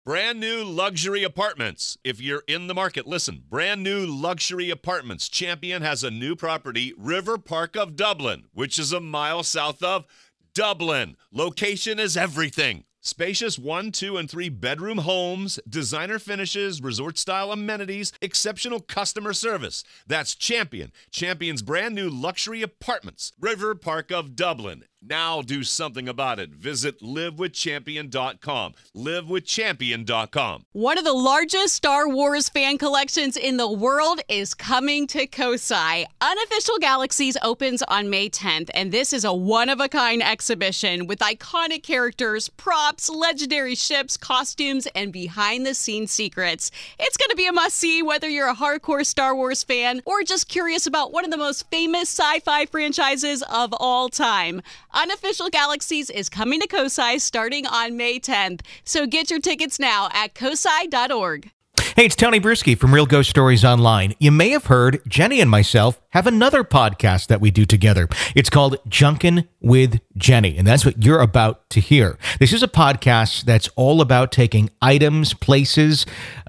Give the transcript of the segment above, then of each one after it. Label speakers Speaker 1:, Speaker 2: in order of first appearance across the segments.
Speaker 1: Brand new luxury apartments. If you're in the market, listen. Brand new luxury apartments. Champion has a new property, River Park of Dublin, which is a mile south of Dublin. Location is everything. Spacious 1, 2, and 3 bedroom homes, designer finishes, resort-style amenities, exceptional customer service. That's Champion. Champion's brand new luxury apartments, River Park of Dublin. Now do something about it. Visit livewithchampion.com. Livewithchampion.com.
Speaker 2: One of the largest Star Wars fan collections in the world is coming to Kosai. Unofficial Galaxies opens on May 10th, and this is a one-of-a-kind exhibition with iconic characters, props, legendary ships, costumes, and behind-the-scenes secrets. It's going to be a must-see whether you're a hardcore Star Wars fan or just curious about one of the most famous sci-fi franchises of all time. Unofficial Galaxies is coming to Kosai starting on May 10th. So get your tickets now at kosai.org.
Speaker 3: Hey, it's Tony Bruschi from Real Ghost Stories Online. You may have heard Jenny and myself have another podcast that we do together. It's called Junkin' with Jenny, and that's what you're about to hear. This is a podcast that's all about taking items, places,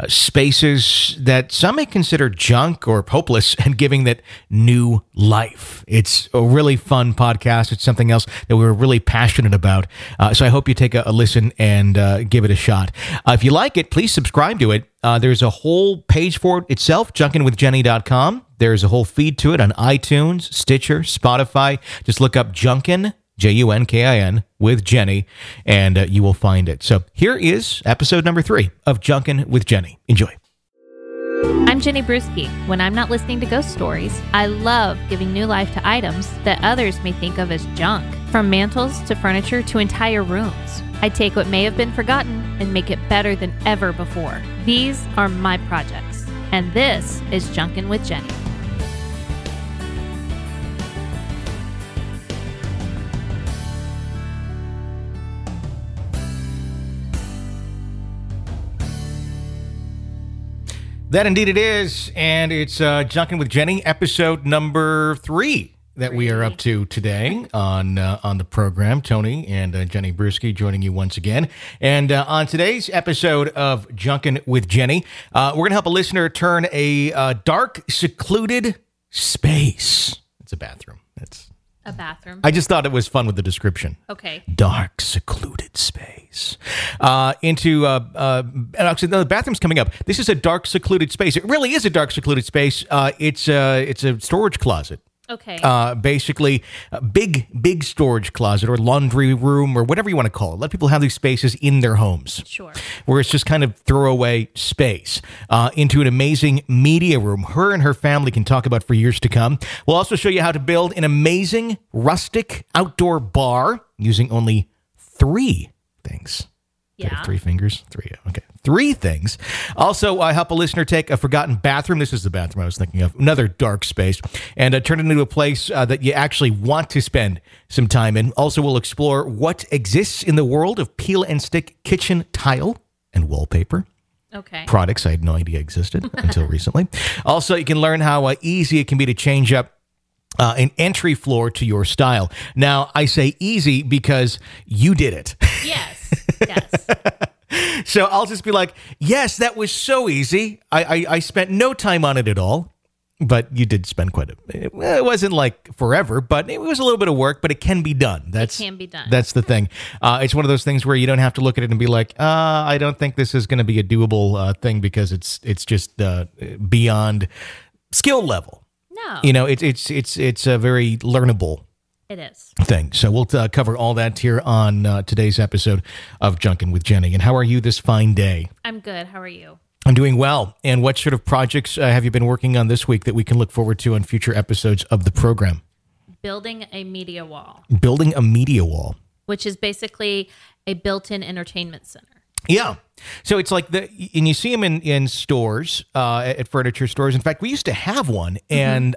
Speaker 3: spaces that some may consider junk or hopeless and giving that new life. It's a really fun podcast. It's something else that we're really passionate about. So I hope you take a listen and give it a shot. If you like it, please subscribe to it. There's a whole page for it itself, junkinwithjenny.com. There's a whole feed to it on iTunes, Stitcher, Spotify. Just look up Junkin, Junkin, with Jenny, and you will find it. So here is episode number 3 of Junkin' with Jenny. Enjoy.
Speaker 4: I'm Jenny Bruschi. When I'm not listening to ghost stories, I love giving new life to items that others may think of as junk. From mantles to furniture to entire rooms. I take what may have been forgotten and make it better than ever before. These are my projects, and this is Junkin' with Jenny.
Speaker 3: That indeed it is, and it's Junkin' with Jenny, episode number 3 that we are up to today on the program. Tony and Jenny Bruschi joining you once again. And on today's episode of Junkin' with Jenny, we're going to help a listener turn a dark, secluded space. It's a bathroom. It's
Speaker 4: a bathroom.
Speaker 3: I just thought it was fun with the description.
Speaker 4: Okay.
Speaker 3: Dark, secluded space. Into actually, no, the bathroom's coming up. This is a dark, secluded space. It really is a dark, secluded space. It's a storage closet.
Speaker 4: Okay.
Speaker 3: Basically, a big storage closet or laundry room or whatever you want to call it. Let people have these spaces in their homes.
Speaker 4: Sure.
Speaker 3: Where it's just kind of throwaway space into an amazing media room her and her family can talk about for years to come. We'll also show you how to build an amazing rustic outdoor bar using only 3 things.
Speaker 4: Yeah.
Speaker 3: 3 fingers? 3. Okay. 3 things. Also, I help a listener take a forgotten bathroom. This is the bathroom I was thinking of. Another dark space. And turn it into a place that you actually want to spend some time in. Also, we'll explore what exists in the world of peel and stick kitchen tile and wallpaper.
Speaker 4: Okay.
Speaker 3: Products I had no idea existed until recently. Also, you can learn how easy it can be to change up an entry floor to your style. Now, I say easy because you did it.
Speaker 4: Yes. Yes.
Speaker 3: So I'll just be like, yes, that was so easy. I spent no time on it at all. But you did spend quite a bit. It wasn't like forever, but it was a little bit of work, but it can be done. It can be done. That's the thing. It's one of those things where you don't have to look at it and be like, I don't think this is going to be a doable thing because it's just beyond skill level.
Speaker 4: No.
Speaker 3: You know, it's a very learnable
Speaker 4: It is.
Speaker 3: thing. So we'll cover all that here on today's episode of Junkin' with Jenny. And how are you this fine day?
Speaker 4: I'm good. How are you?
Speaker 3: I'm doing well. And what sort of projects have you been working on this week that we can look forward to on future episodes of the program?
Speaker 4: Building a media wall.
Speaker 3: Building a media wall.
Speaker 4: Which is basically a built-in entertainment center.
Speaker 3: Yeah. So it's like and you see them in stores, at furniture stores. In fact, we used to have one, and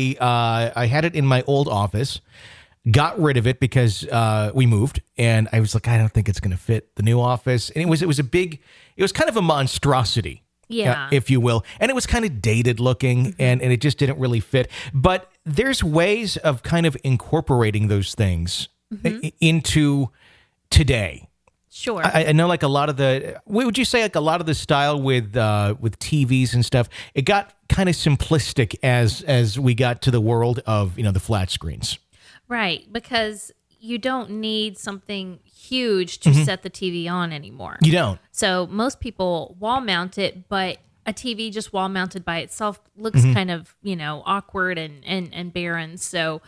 Speaker 3: I had it in my old office. Got rid of it because we moved, and I was like, I don't think it's going to fit the new office. And it was kind of a monstrosity, if you will, and it was kind of dated looking, and it just didn't really fit. But there's ways of kind of incorporating those things into today.
Speaker 4: Sure.
Speaker 3: I know, like a lot of the, would you say like a lot of the style with TVs and stuff, it got kind of simplistic as we got to the world of, the flat screens.
Speaker 4: Right, because you don't need something huge to set the TV on anymore.
Speaker 3: You don't.
Speaker 4: So most people wall mount it, but a TV just wall mounted by itself looks kind of, awkward and barren. So,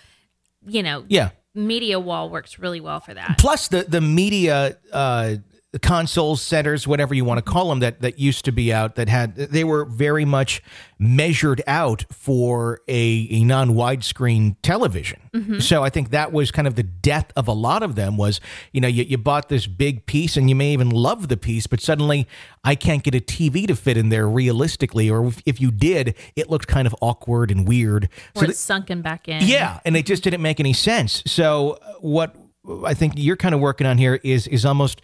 Speaker 4: media wall works really well for that.
Speaker 3: Plus the media consoles, centers, whatever you want to call them, that used to be out, they were very much measured out for a non-widescreen television. So I think that was kind of the death of a lot of them was, you bought this big piece and you may even love the piece, but suddenly I can't get a TV to fit in there realistically, or if you did, it looked kind of awkward and weird.
Speaker 4: Or it's sunken back in.
Speaker 3: Yeah, and it just didn't make any sense. So what I think you're kind of working on here is almost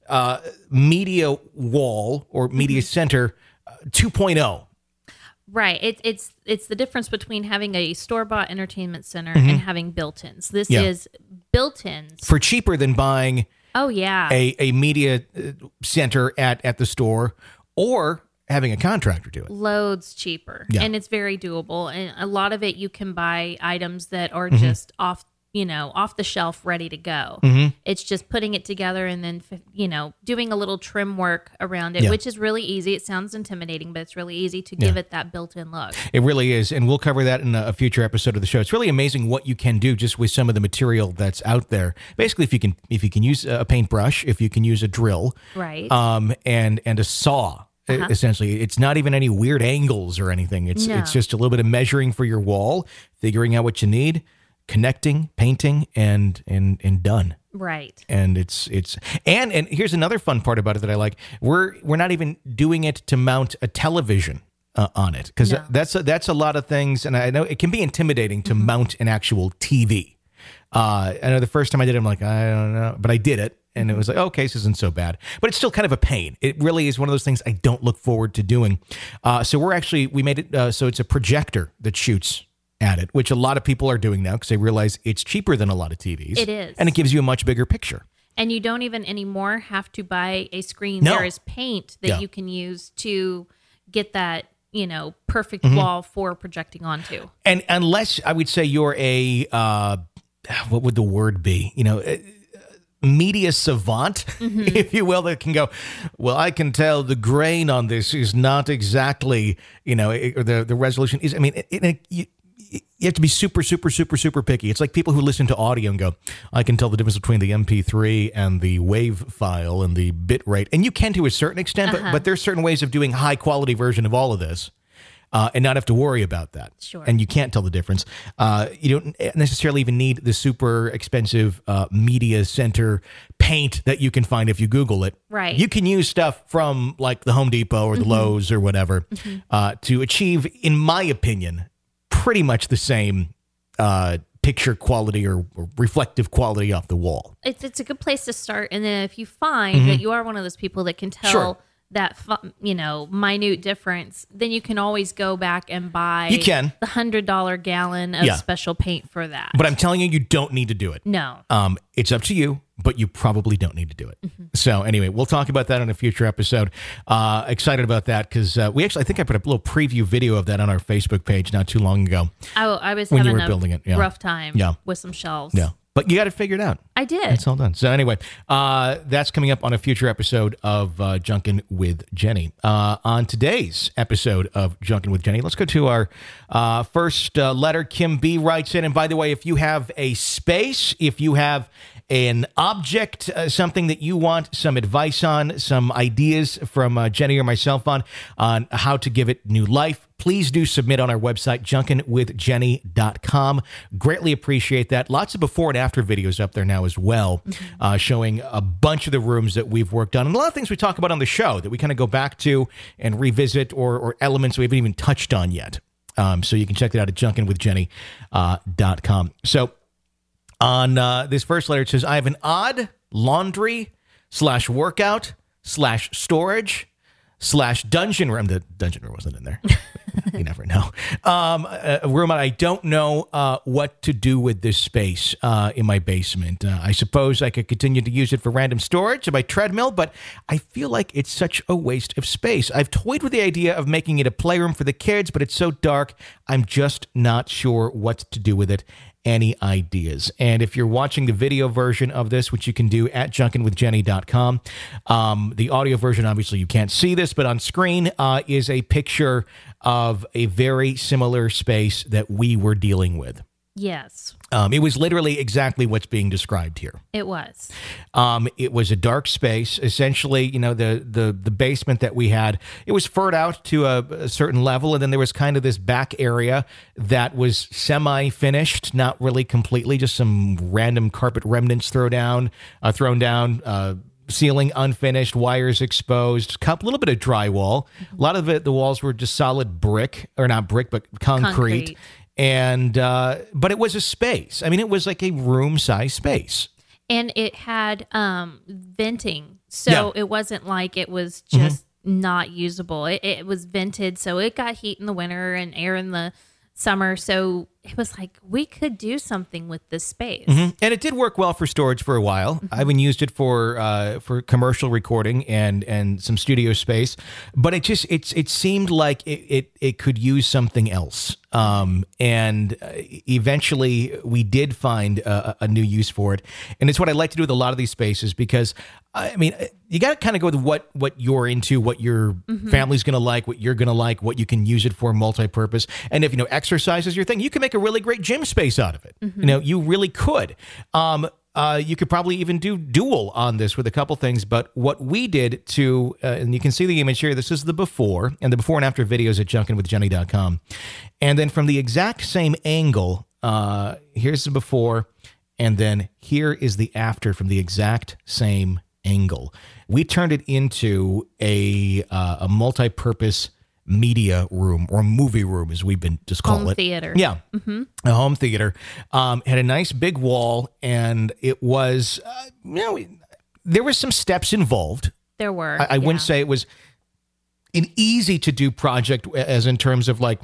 Speaker 3: media wall or media center 2.0.
Speaker 4: Right. It's the difference between having a store-bought entertainment center and having built-ins. This is built-ins.
Speaker 3: For cheaper than buying a media center at the store or having a contractor do it.
Speaker 4: Loads cheaper.
Speaker 3: Yeah.
Speaker 4: And it's very doable. And a lot of it you can buy items that are just off the shelf, ready to go. It's just putting it together and then, doing a little trim work around it, which is really easy. It sounds intimidating, but it's really easy to give it that built-in look.
Speaker 3: It really is. And we'll cover that in a future episode of the show. It's really amazing what you can do just with some of the material that's out there. Basically, if you can use a paintbrush, if you can use a drill,
Speaker 4: right,
Speaker 3: and a saw. Essentially, it's not even any weird angles or anything. It's just a little bit of measuring for your wall, figuring out what you need, connecting, painting, and done.
Speaker 4: Right.
Speaker 3: And it's and here's another fun part about it that I like. We're not even doing it to mount a television on it, because that's a lot of things, and I know it can be intimidating to mount an actual TV. I know the first time I did it, I'm like, I don't know, but I did it. And it was like, okay, this isn't so bad. But it's still kind of a pain. It really is one of those things I don't look forward to doing. So we made it so it's a projector that shoots at it, which a lot of people are doing now because they realize it's cheaper than a lot of TVs.
Speaker 4: It is.
Speaker 3: And it gives you a much bigger picture.
Speaker 4: And you don't even anymore have to buy a screen.
Speaker 3: No.
Speaker 4: There is paint that you can use to get that, perfect wall for projecting onto. And
Speaker 3: unless I would say you're a, what would the word be? Media savant, if you will, that can go, well, I can tell the grain on this is not exactly, or the resolution is, you have to be super, super, super, super picky. It's like people who listen to audio and go, I can tell the difference between the MP3 and the WAV file and the bit rate. And you can to a certain extent, but there's certain ways of doing high quality version of all of this. And not have to worry about that.
Speaker 4: Sure.
Speaker 3: And you can't tell the difference. You don't necessarily even need the super expensive media center paint that you can find if you Google it.
Speaker 4: Right.
Speaker 3: You can use stuff from like the Home Depot or the Lowe's or whatever to achieve, in my opinion, pretty much the same picture quality or reflective quality off the wall.
Speaker 4: It's a good place to start. And then if you find that you are one of those people that can tell that, minute difference, then you can always go back and buy the $100 gallon of special paint for that.
Speaker 3: But I'm telling you, you don't need to do it.
Speaker 4: No.
Speaker 3: It's up to you, but you probably don't need to do it. So anyway, we'll talk about that in a future episode. Excited about that because I think I put a little preview video of that on our Facebook page not too long ago.
Speaker 4: I was
Speaker 3: when
Speaker 4: having
Speaker 3: you were building it.
Speaker 4: rough time with some shelves.
Speaker 3: Yeah. But you got it figured out.
Speaker 4: I did.
Speaker 3: It's all done. So anyway, that's coming up on a future episode of Junkin' with Jenny. On today's episode of Junkin' with Jenny, let's go to our first letter. Kim B writes in, and by the way, if you have a space, if you have an object, something that you want some advice on, some ideas from Jenny or myself on how to give it new life, please do submit on our website, junkinwithjenny.com. Greatly appreciate that. Lots of before and after videos up there now as well, showing a bunch of the rooms that we've worked on. And a lot of things we talk about on the show that we kind of go back to and revisit or elements we haven't even touched on yet. So you can check that out at junkinwithjenny.com. So on this first letter, it says, I have an odd laundry/workout/storage /dungeon room. The dungeon room wasn't in there. You never know. A room I don't know what to do with this space in my basement. I suppose I could continue to use it for random storage of my treadmill, but I feel like it's such a waste of space. I've toyed with the idea of making it a playroom for the kids, but it's so dark, I'm just not sure what to do with it. Any ideas? And if you're watching the video version of this, which you can do at junkinwithjenny.com, the audio version, obviously you can't see this, but on screen is a picture of a very similar space that we were dealing with.
Speaker 4: Yes.
Speaker 3: It was literally exactly what's being described here.
Speaker 4: It was.
Speaker 3: It was a dark space. Essentially, you know, the basement that we had, it was furred out to a certain level, and then there was kind of this back area that was semi-finished, not really completely, just some random carpet remnants thrown down, ceiling unfinished, wires exposed, a little bit of drywall. A lot of it, the walls were just solid brick, or not brick, but concrete. And, but it was a space. I mean, it was like a room-sized space.
Speaker 4: And it had venting. So it wasn't like it was just not usable. It was vented, so it got heat in the winter and air in the summer. So it was like, we could do something with this space.
Speaker 3: And it did work well for storage for a while. I even used it for commercial recording and some studio space. But it seemed like it could use something else. And eventually we did find a new use for it. And it's what I like to do with a lot of these spaces, because I mean, you got to kind of go with what you're into, what your family's going to like, what you're going to like, what you can use it for, multi-purpose. And if, you know, exercise is your thing, you can make a really great gym space out of it. You know, you really could. You could probably even do dual on this with a couple things. But what we did to, and you can see the image here, this is the before and after videos at junkinwithjenny.com. And then from the exact same angle, here's the before, and then here is the after from the exact same angle. We turned it into a multi-purpose media room, or movie room, as we've been just calling it.
Speaker 4: Home theater.
Speaker 3: Yeah. A home theater. Had a nice big wall, and it was, you know, there were some steps involved.
Speaker 4: There were.
Speaker 3: I wouldn't say it was an easy to do project, as in terms of like,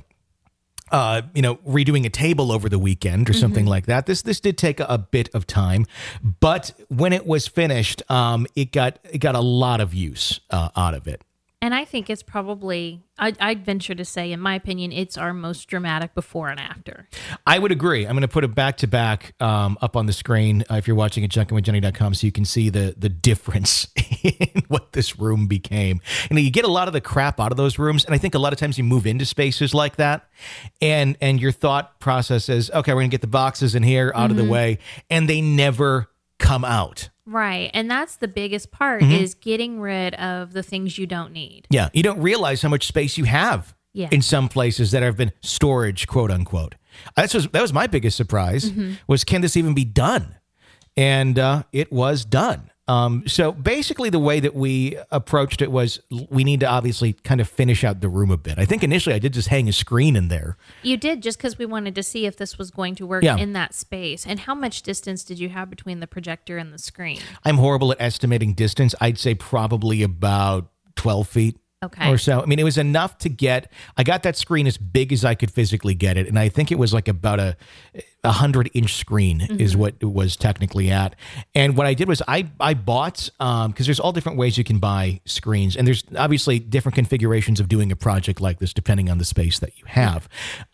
Speaker 3: you know, redoing a table over the weekend or something like that. This did take a bit of time, but when it was finished, it got a lot of use out of it.
Speaker 4: And I think it's probably, I'd venture to say, in my opinion, it's our most dramatic before and after. I
Speaker 3: would agree. I'm going to put it back to back up on the screen if you're watching at junkinwithjenny.com, so you can see the difference in what this room became. You know, you get a lot of the crap out of those rooms, and I think a lot of times you move into spaces like that, and your thought process is, okay, we're going to get the boxes in here out of the way, and they never come out.
Speaker 4: Right. And that's the biggest part, is getting rid of the things you don't need.
Speaker 3: Yeah. You don't realize how much space you have in some places that have been storage, quote unquote. That was my biggest surprise, was, can this even be done? And it was done. So basically the way that we approached it was, we need to obviously kind of finish out the room a bit. I think initially I did just hang a screen in there.
Speaker 4: You did, just because we wanted to see if this was going to work in that space. And how much distance did you have between the projector and the screen?
Speaker 3: I'm horrible at estimating distance. I'd say probably about 12 feet. Or so. I mean, it was enough to I got that screen as big as I could physically get it. And I think it was like about a 100-inch screen is what it was technically at. And what I did was I bought, because there's all different ways you can buy screens. And there's obviously different configurations of doing a project like this, depending on the space that you have.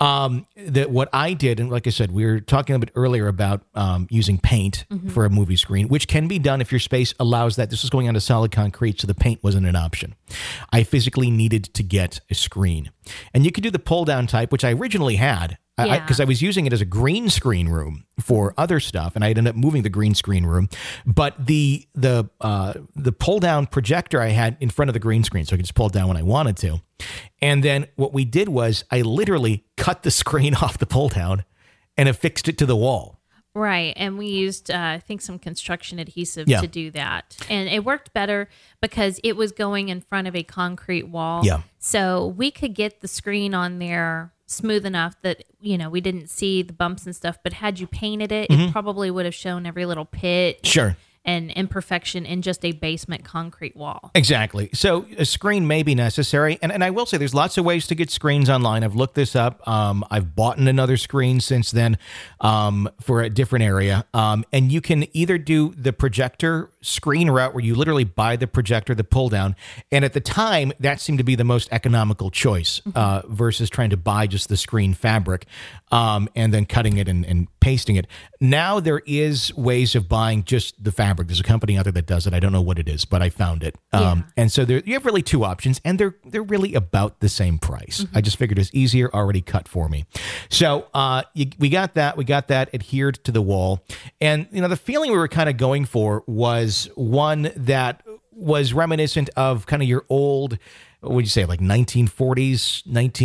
Speaker 3: What I did, and like I said, we were talking a bit earlier about using paint for a movie screen, which can be done if your space allows that. This was going onto solid concrete, so the paint wasn't an option. I physically needed to get a screen. And you could do the pull-down type, which I originally had, because I was using it as a green screen room for other stuff, and I ended up moving the green screen room. But the pull-down projector I had in front of the green screen, so I could just pull it down when I wanted to. And then what we did was I literally cut the screen off the pull-down and affixed it to the wall.
Speaker 4: Right. And we used, I think, some construction adhesive to do that. And it worked better because it was going in front of a concrete wall.
Speaker 3: Yeah.
Speaker 4: So we could get the screen on there smooth enough that, you know, we didn't see the bumps and stuff. But had you painted it, it probably would have shown every little pit.
Speaker 3: Sure.
Speaker 4: an imperfection in just a basement concrete wall.
Speaker 3: Exactly. So a screen may be necessary. And I will say there's lots of ways to get screens online. I've looked this up. I've bought another screen since then for a different area. And you can either do the projector screen route where you literally buy the projector, the pull down. And at the time, that seemed to be the most economical choice versus trying to buy just the screen fabric and then cutting it and pasting it. Now there is ways of buying just the fabric. There's a company out there that does it. I don't know what it is, but I found it. And so you have really two options, and they're really about the same price. I just figured it's easier, already cut for me. So we got that. We got that adhered to the wall. And, the feeling we were kind of going for was one that was reminiscent of kind of your old, what would you say, like 1940s,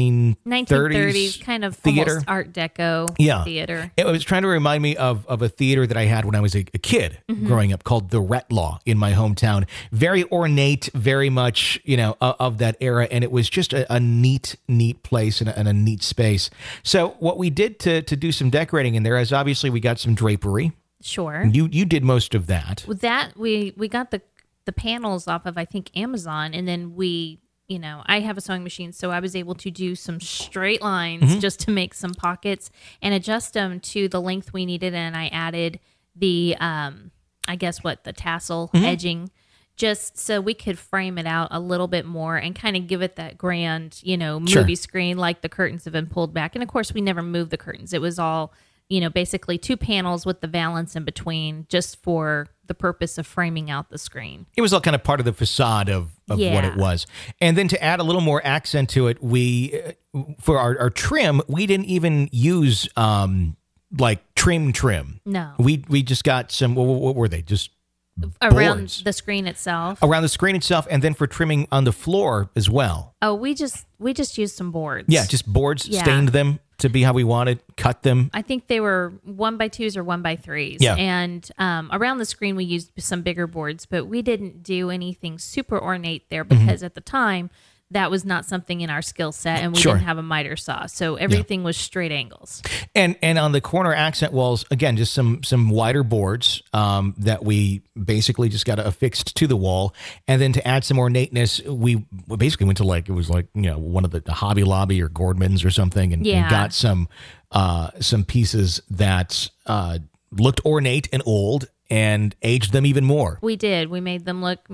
Speaker 3: 1930s
Speaker 4: kind of
Speaker 3: theater?
Speaker 4: Almost Art Deco theater.
Speaker 3: It was trying to remind me of a theater that I had when I was a kid growing up called the Retlaw in my hometown. Very ornate, very much, of that era. And it was just a neat place and a neat space. So what we did to do some decorating in there is obviously we got some drapery.
Speaker 4: Sure.
Speaker 3: You did most of that.
Speaker 4: With that, we got the panels off of, I think, Amazon, and then I have a sewing machine, so I was able to do some straight lines just to make some pockets and adjust them to the length we needed. And I added the, the tassel edging, just so we could frame it out a little bit more and kind of give it that grand, movie screen, like the curtains have been pulled back. And of course, we never moved the curtains. It was all, basically two panels with the valance in between, just for the purpose of framing out the screen.
Speaker 3: It was all kind of part of the facade of what it was. And then to add a little more accent to it, we, for our trim, we didn't even use like trim.
Speaker 4: No.
Speaker 3: We just got some, what were they? Just
Speaker 4: around
Speaker 3: boards.
Speaker 4: the screen itself.
Speaker 3: Around the screen itself, and then for trimming on the floor as well.
Speaker 4: Oh, we just used some boards.
Speaker 3: Yeah, just boards, stained them to be how we wanted, cut them.
Speaker 4: I think they were 1x2s or 1x3s.
Speaker 3: Yeah.
Speaker 4: And around the screen, we used some bigger boards, but we didn't do anything super ornate there because at the time, that was not something in our skill set, and we didn't have a miter saw. So everything was straight angles. And
Speaker 3: on the corner accent walls, again, just some wider boards that we basically just got affixed to the wall. And then to add some ornateness, we basically went to one of the Hobby Lobby or Gordman's or something and got some pieces that looked ornate and old and aged them even more.
Speaker 4: We did. We made them look,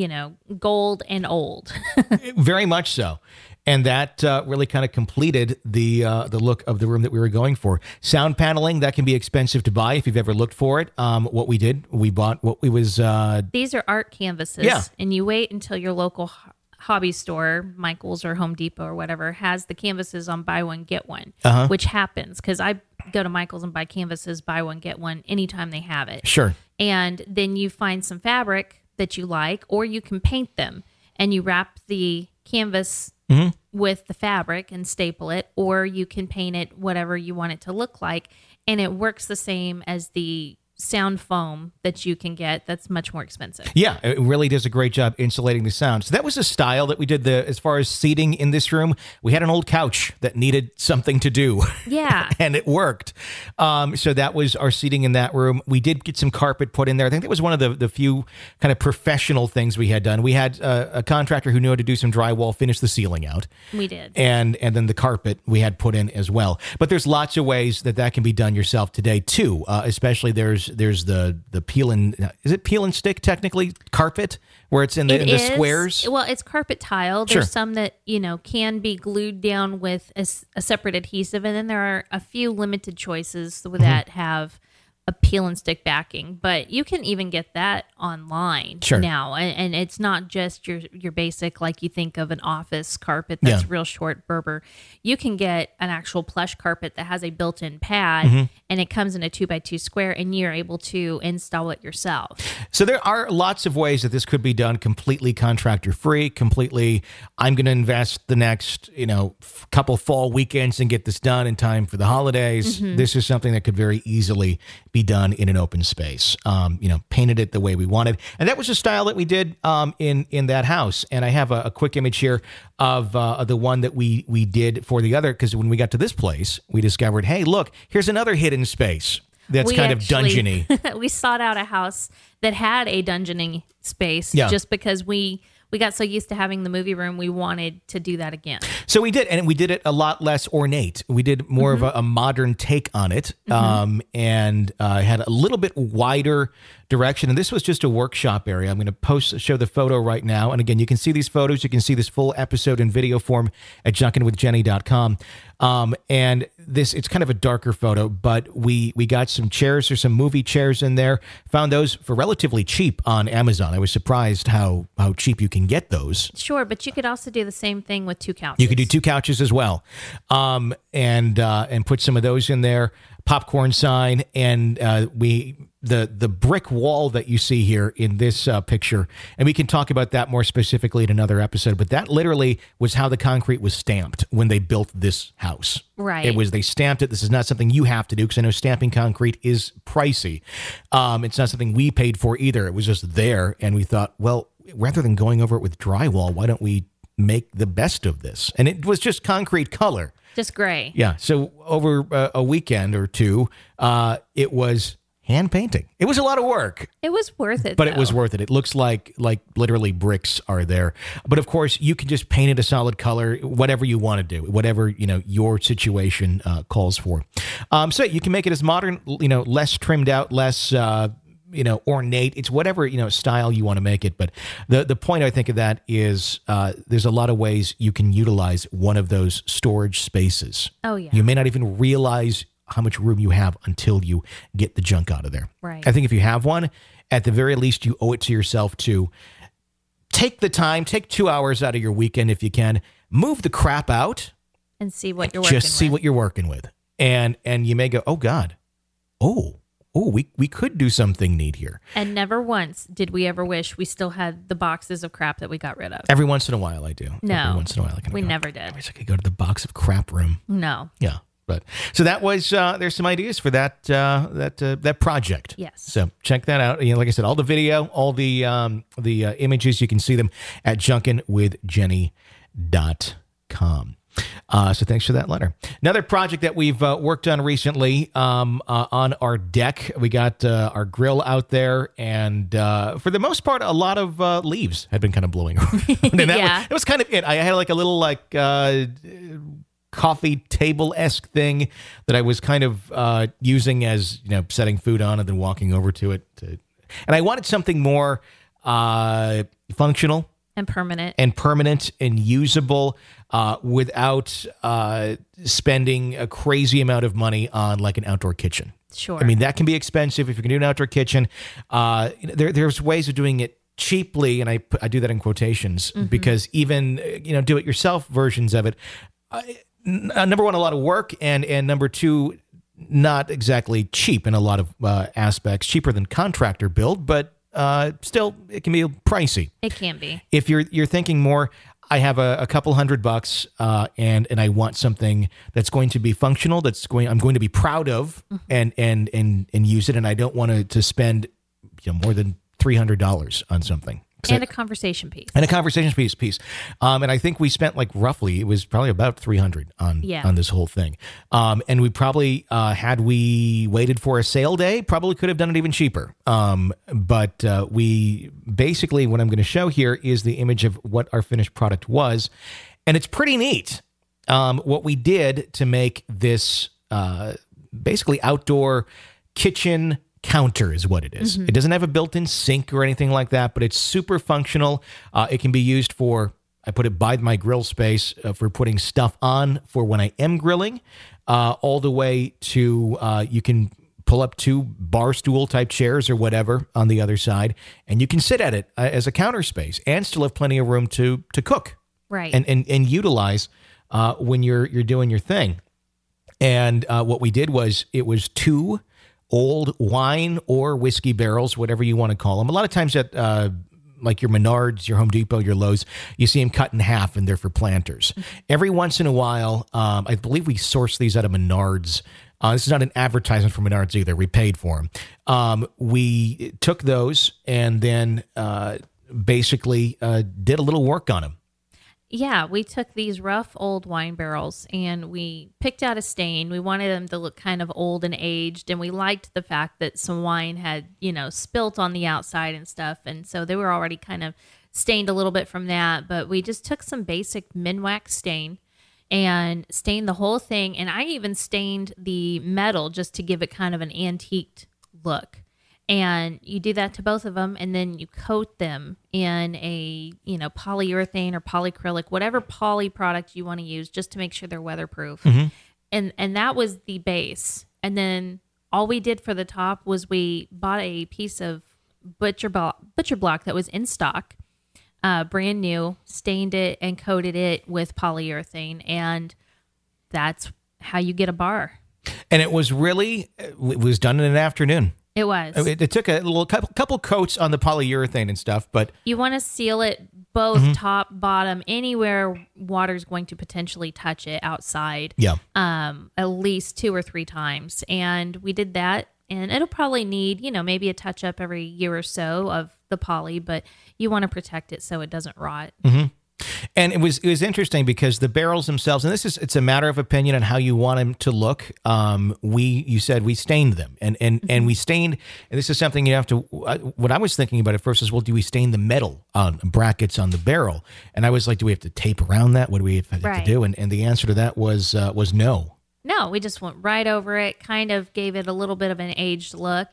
Speaker 4: gold and old.
Speaker 3: Very much so. And that really kind of completed the look of the room that we were going for. Sound paneling, that can be expensive to buy if you've ever looked for it. What we did, we bought what we was...
Speaker 4: These are art canvases.
Speaker 3: Yeah.
Speaker 4: And you wait until your local hobby store, Michael's or Home Depot or whatever, has the canvases on buy one, get one, which happens because I go to Michael's and buy canvases, buy one, get one, anytime they have it.
Speaker 3: Sure.
Speaker 4: And then you find some fabric that you like, or you can paint them and you wrap the canvas with the fabric and staple it, or you can paint it whatever you want it to look like. And it works the same as the sound foam that you can get that's much more expensive.
Speaker 3: Yeah, it really does a great job insulating the sound. So that was a style that we did as far as seating in this room. We had an old couch that needed something to do.
Speaker 4: Yeah.
Speaker 3: And it worked. So that was our seating in that room. We did get some carpet put in there. I think that was one of the few kind of professional things we had done. We had a contractor who knew how to do some drywall, finish the ceiling out.
Speaker 4: We did.
Speaker 3: And then the carpet we had put in as well. But there's lots of ways that can be done yourself today too. Especially there's the peel and, is it peel and stick technically carpet where it's in the squares?
Speaker 4: Well, it's carpet tile. There's some that, can be glued down with a separate adhesive. And then there are a few limited choices that have a peel and stick backing, but you can even get that online now. And it's not just your basic, like you think of an office carpet that's real short Berber. You can get an actual plush carpet that has a built-in pad and it comes in a 2x2 square and you're able to install it yourself.
Speaker 3: So there are lots of ways that this could be done completely contractor free, completely, I'm going to invest the next, couple fall weekends and get this done in time for the holidays. This is something that could very easily be done in an open space, painted it the way we wanted. And that was a style that we did in that house. And I have a quick image here of the one that we did for the other, because when we got to this place, we discovered, hey, look, here's another hidden space. that's
Speaker 4: We
Speaker 3: kind of
Speaker 4: actually-
Speaker 3: dungeony.
Speaker 4: We sought out a house that had a dungeoning space
Speaker 3: Yeah.
Speaker 4: just because we got so used to having the movie room, we wanted to do that again.
Speaker 3: So we did, and we did it a lot less ornate. We did more of a modern take on it, and had a little bit wider direction. And this was just a workshop area. I'm going to show the photo right now. And again, you can see these photos. You can see this full episode in video form at junkinwithjenny.com. And it's kind of a darker photo, but we got some chairs or some movie chairs in there. Found those for relatively cheap on Amazon. I was surprised how cheap you can get those.
Speaker 4: Sure, but you could also do the same thing with 2 couches.
Speaker 3: You could do 2 couches as well, and put some of those in there. Popcorn sign, and the brick wall that you see here in this picture, and we can talk about that more specifically in another episode. But that literally was how the concrete was stamped when they built this house.
Speaker 4: Right.
Speaker 3: They stamped it. This is not something you have to do, because I know stamping concrete is pricey. It's not something we paid for either. It was just there, and we thought, well, rather than going over it with drywall, why don't we make the best of this? And it was just concrete color.
Speaker 4: Just gray.
Speaker 3: Yeah. So over a weekend or two, it was hand painting. It was a lot of work,
Speaker 4: It was worth it,
Speaker 3: but it was
Speaker 4: though.
Speaker 3: worth it. It looks like literally bricks are there. But of course, you can just paint it a solid color, whatever you want to do, whatever, your situation calls for. So you can make it as modern, less trimmed out, less, ornate. It's whatever, style you want to make it. But the point I think of that is there's a lot of ways you can utilize one of those storage spaces.
Speaker 4: Oh, yeah.
Speaker 3: You may not even realize how much room you have until you get the junk out of there.
Speaker 4: Right.
Speaker 3: I think if you have one, at the very least, you owe it to yourself to take the time, take 2 hours out of your weekend if you can, move the crap out,
Speaker 4: And see what you're working with.
Speaker 3: just see what you're working with. And you may go, oh God, we could do something neat here.
Speaker 4: And never once did we ever wish we still had the boxes of crap that we got rid of.
Speaker 3: Every once in a while I do.
Speaker 4: No.
Speaker 3: Every once in a while I can
Speaker 4: We
Speaker 3: go,
Speaker 4: never did.
Speaker 3: I wish I could go to the box of crap room.
Speaker 4: No.
Speaker 3: Yeah. But so that was there's some ideas for that project.
Speaker 4: Yes.
Speaker 3: So check that out. Like I said, all the video, all the images, you can see them at junkinwithjenny.com. So thanks for that letter. Another project that we've worked on recently on our deck. We got our grill out there, and for the most part, a lot of leaves had been kind of blowing around. And that was kind of it. I had like a little coffee table-esque thing that I was kind of using as, setting food on and then walking over to it. And I wanted something more functional
Speaker 4: And permanent.
Speaker 3: and usable without spending a crazy amount of money on like an outdoor kitchen.
Speaker 4: Sure.
Speaker 3: I mean, that can be expensive if you can do an outdoor kitchen. There's ways of doing it cheaply, and I do that in quotations because even, do-it-yourself versions of it, number one, a lot of work, and number two, not exactly cheap in a lot of aspects, cheaper than contractor build, but still, it can be pricey.
Speaker 4: It can be.
Speaker 3: If you're thinking more, I have a couple $100, and I want something that's going to be functional, I'm going to be proud of, and use it, and I don't want to spend more than $300 on something.
Speaker 4: And a conversation piece.
Speaker 3: And a conversation piece. And I think we spent it was probably about $300 on this whole thing. And we probably, had we waited for a sale day, probably could have done it even cheaper. But we basically, what I'm going to show here is the image of what our finished product was. And it's pretty neat. What we did to make this basically outdoor kitchen counter is what it is. It doesn't have a built-in sink or anything like that, but it's super functional. It can be used for, I put it by my grill space for putting stuff on for when I am grilling, all the way to you can pull up 2 bar stool type chairs or whatever on the other side, and you can sit at it as a counter space and still have plenty of room to cook.
Speaker 4: Right.
Speaker 3: And utilize when you're doing your thing. And what we did was, it was 2 old wine or whiskey barrels, whatever you want to call them. A lot of times at like your Menards, your Home Depot, your Lowe's, you see them cut in half and they're for planters. Every once in a while, I believe we source these out of Menards. This is not an advertisement for Menards either. We paid for them. We took those and then basically did a little work on them.
Speaker 4: Yeah, we took these rough old wine barrels and we picked out a stain. We wanted them to look kind of old and aged, and we liked the fact that some wine had, spilt on the outside and stuff. And so they were already kind of stained a little bit from that, but we just took some basic Minwax stain and stained the whole thing. And I even stained the metal just to give it kind of an antiqued look. And you do that to both of them, and then you coat them in a, polyurethane or polyacrylic, whatever poly product you want to use, just to make sure they're weatherproof.
Speaker 3: Mm-hmm.
Speaker 4: And that was the base. And then all we did for the top was we bought a piece of butcher block that was in stock, brand new, stained it and coated it with polyurethane, and that's how you get a bar.
Speaker 3: And it was done in an afternoon.
Speaker 4: It was.
Speaker 3: It took a little couple coats on the polyurethane and stuff, but
Speaker 4: you want to seal it both top, bottom, anywhere water's going to potentially touch it outside.
Speaker 3: Yeah.
Speaker 4: At least 2 or 3 times. And we did that, and it'll probably need, maybe a touch up every year or so of the poly, but you want to protect it so it doesn't rot.
Speaker 3: Mm-hmm. And it was interesting because the barrels themselves, and it's a matter of opinion on how you want them to look. You said we stained them, and we stained. And this is something you have to. What I was thinking about at first is, well, do we stain the metal on brackets on the barrel? And I was like, do we have to tape around that? What do we have to do? And the answer to that was no.
Speaker 4: No, we just went right over it. Kind of gave it a little bit of an aged look,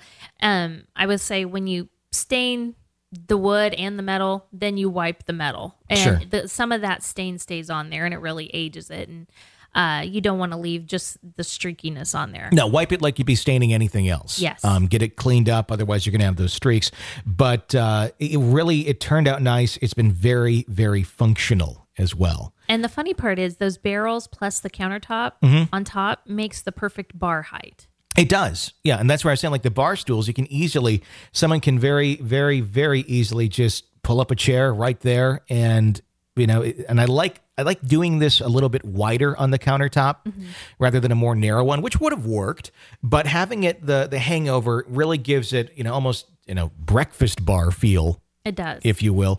Speaker 4: I would say when you stain the wood and the metal, then you wipe the metal, and some of that stain stays on there, and it really ages it. And you don't want to leave just the streakiness on there.
Speaker 3: No, wipe it like you'd be staining anything else.
Speaker 4: Yes.
Speaker 3: Get it cleaned up. Otherwise, you're going to have those streaks. But it turned out nice. It's been very, very functional as well.
Speaker 4: And the funny part is those barrels plus the countertop on top makes the perfect bar height.
Speaker 3: It does. Yeah. And that's where I was saying, like the bar stools, someone can very, very, very easily just pull up a chair right there. And, and I like doing this a little bit wider on the countertop rather than a more narrow one, which would have worked. But having it, the hangover really gives it, almost, breakfast bar feel.
Speaker 4: It does.
Speaker 3: If you will,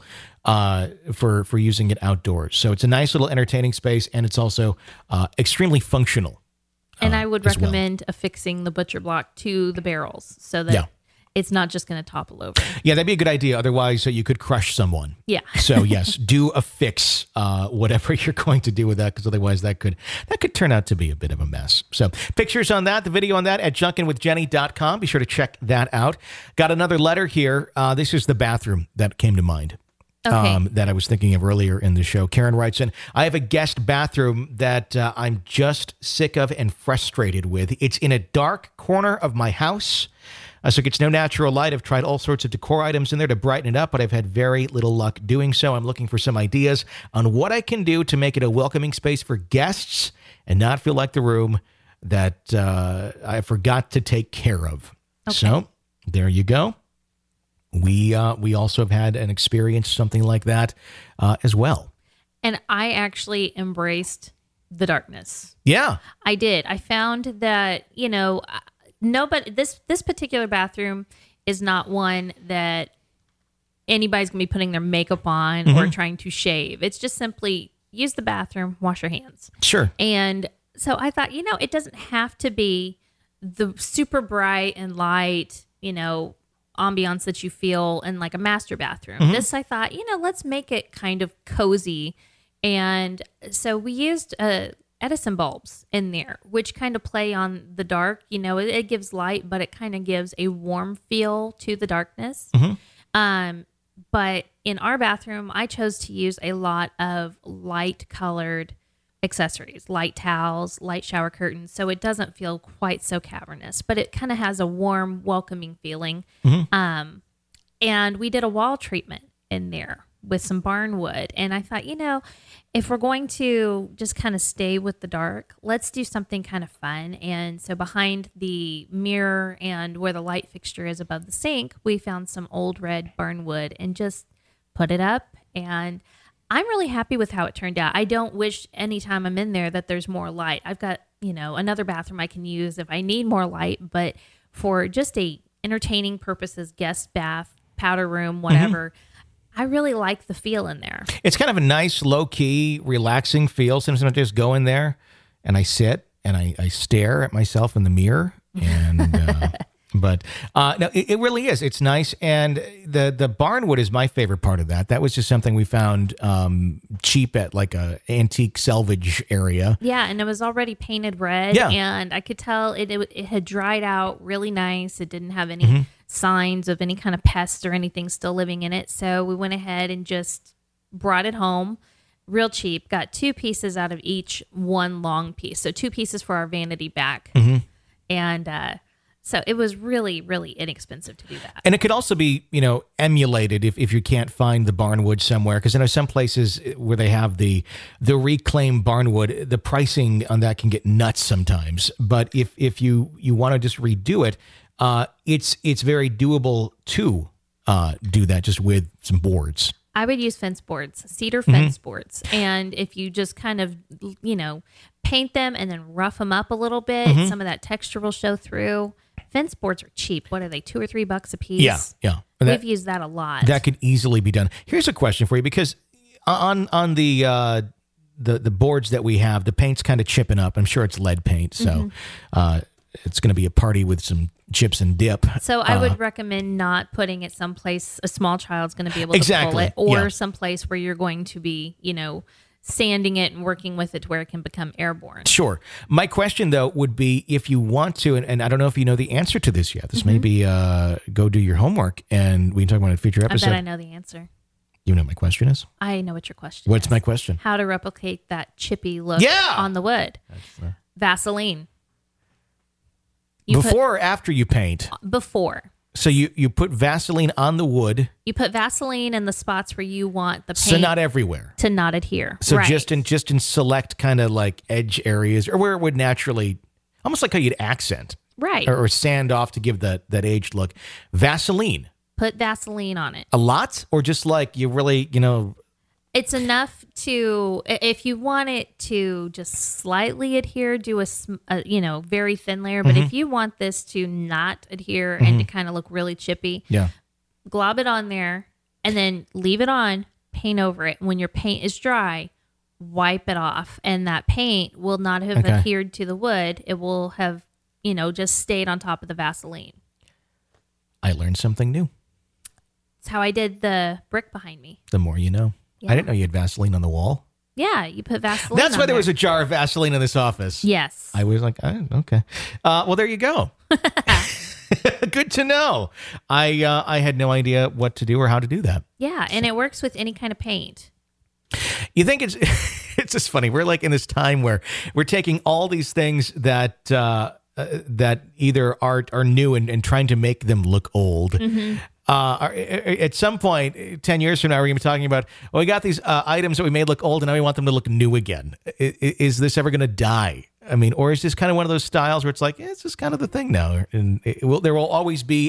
Speaker 3: for using it outdoors. So it's a nice little entertaining space, and it's also extremely functional.
Speaker 4: And I would recommend affixing the butcher block to the barrels so that it's not just going to topple over.
Speaker 3: Yeah, that'd be a good idea. Otherwise, you could crush someone.
Speaker 4: Yeah.
Speaker 3: So yes, do affix whatever you're going to do with that, because otherwise that could turn out to be a bit of a mess. So pictures on that, the video on that at junkinwithjenny.com. Be sure to check that out. Got another letter here. This is the bathroom that came to mind.
Speaker 4: Okay.
Speaker 3: That I was thinking of earlier in the show. Karen writes in, I have a guest bathroom that I'm just sick of and frustrated with. It's in a dark corner of my house, so it gets no natural light. I've tried all sorts of decor items in there to brighten it up, but I've had very little luck doing so. I'm looking for some ideas on what I can do to make it a welcoming space for guests and not feel like the room that I forgot to take care of. Okay. So there you go. We also have had an experience something like that as well.
Speaker 4: And I actually embraced the darkness.
Speaker 3: Yeah.
Speaker 4: I did. I found that, nobody, this particular bathroom is not one that anybody's going to be putting their makeup on or trying to shave. It's just simply use the bathroom, wash your hands.
Speaker 3: Sure.
Speaker 4: And so I thought, it doesn't have to be the super bright and light, ambiance that you feel in like a master bathroom. This, I thought, let's make it kind of cozy. And so we used Edison bulbs in there, which kind of play on the dark. It gives light, but it kind of gives a warm feel to the darkness. But in our bathroom, I chose to use a lot of light colored accessories, light towels, light shower curtains, so it doesn't feel quite so cavernous, but it kind of has a warm, welcoming feeling. And we did a wall treatment in there with some barn wood, and I thought, if we're going to just kind of stay with the dark, let's do something kind of fun. And so behind the mirror and where the light fixture is above the sink, we found some old red barn wood and just put it up, and I'm really happy with how it turned out. I don't wish anytime I'm in there that there's more light. I've got, another bathroom I can use if I need more light, but for just a entertaining purposes, guest bath, powder room, whatever, I really like the feel in there.
Speaker 3: It's kind of a nice, low-key, relaxing feel. Sometimes I just go in there and I sit and I stare at myself in the mirror. And but no, it really is. It's nice. And the barnwood is my favorite part of that. That was just something we found cheap at like a antique salvage area.
Speaker 4: Yeah, and it was already painted red.
Speaker 3: Yeah.
Speaker 4: And I could tell it had dried out really nice. It didn't have any signs of any kind of pests or anything still living in it. So we went ahead and just brought it home real cheap. Got 2 pieces out of each one long piece. So 2 pieces for our vanity back. And so it was really, really inexpensive to do that.
Speaker 3: And it could also be, emulated if you can't find the barnwood somewhere. Because I know some places where they have the reclaimed barnwood, the pricing on that can get nuts sometimes. But if you want to just redo it, it's very doable to do that just with some boards.
Speaker 4: I would use fence boards, cedar fence boards. And if you just kind of, paint them and then rough them up a little bit, some of that texture will show through. Fence boards are cheap. What are they, $2 or $3 a piece?
Speaker 3: Yeah.
Speaker 4: We've used that a lot.
Speaker 3: That could easily be done. Here's a question for you, because on the boards that we have, the paint's kind of chipping up. I'm sure it's lead paint, so it's going to be a party with some chips and dip.
Speaker 4: So I would recommend not putting it someplace a small child's going to be able to pull it, or someplace where you're going to be, sanding it and working with it to where it can become airborne.
Speaker 3: Sure. My question, though, would be if you want to, and I don't know if you know the answer to this yet. This may be go do your homework, and we can talk about it in a future episode.
Speaker 4: I bet I know the answer.
Speaker 3: You know what my question is?
Speaker 4: I know what your question is.
Speaker 3: What's my question?
Speaker 4: How to replicate that chippy look on the wood. Vaseline.
Speaker 3: Before or after you paint?
Speaker 4: Before.
Speaker 3: So you put Vaseline on the wood.
Speaker 4: You put Vaseline in the spots where you want the paint.
Speaker 3: So not everywhere.
Speaker 4: To not adhere.
Speaker 3: So
Speaker 4: right.
Speaker 3: just in select kind of like edge areas, or where it would naturally, almost like how you'd accent.
Speaker 4: Right.
Speaker 3: Or sand off to give that aged look. Vaseline.
Speaker 4: Put Vaseline on it.
Speaker 3: A lot? Or just like you really,
Speaker 4: It's enough to, if you want it to just slightly adhere, do a very thin layer. But if you want this to not adhere and to kind of look really chippy, glob it on there and then leave it on, paint over it. When your paint is dry, wipe it off. And that paint will not have adhered to the wood. It will have, just stayed on top of the Vaseline.
Speaker 3: I learned something new.
Speaker 4: That's how I did the brick behind me.
Speaker 3: The more you know. Yeah. I didn't know you had Vaseline on the wall.
Speaker 4: Yeah, you put Vaseline
Speaker 3: That's
Speaker 4: on
Speaker 3: why there was a jar of Vaseline in this office.
Speaker 4: Yes.
Speaker 3: I was like, oh, okay. Well, there you go. Good to know. I had no idea what to do or how to do that.
Speaker 4: Yeah, and it works with any kind of paint.
Speaker 3: You think it's just funny. We're like in this time where we're taking all these things that that either are new and trying to make them look old. At some point, 10 years from now, we're going to be talking about, well, we got these items that we made look old and now we want them to look new again. Is this ever going to die? I mean, or is this kind of one of those styles where it's like, it's just kind of the thing now. And there will always be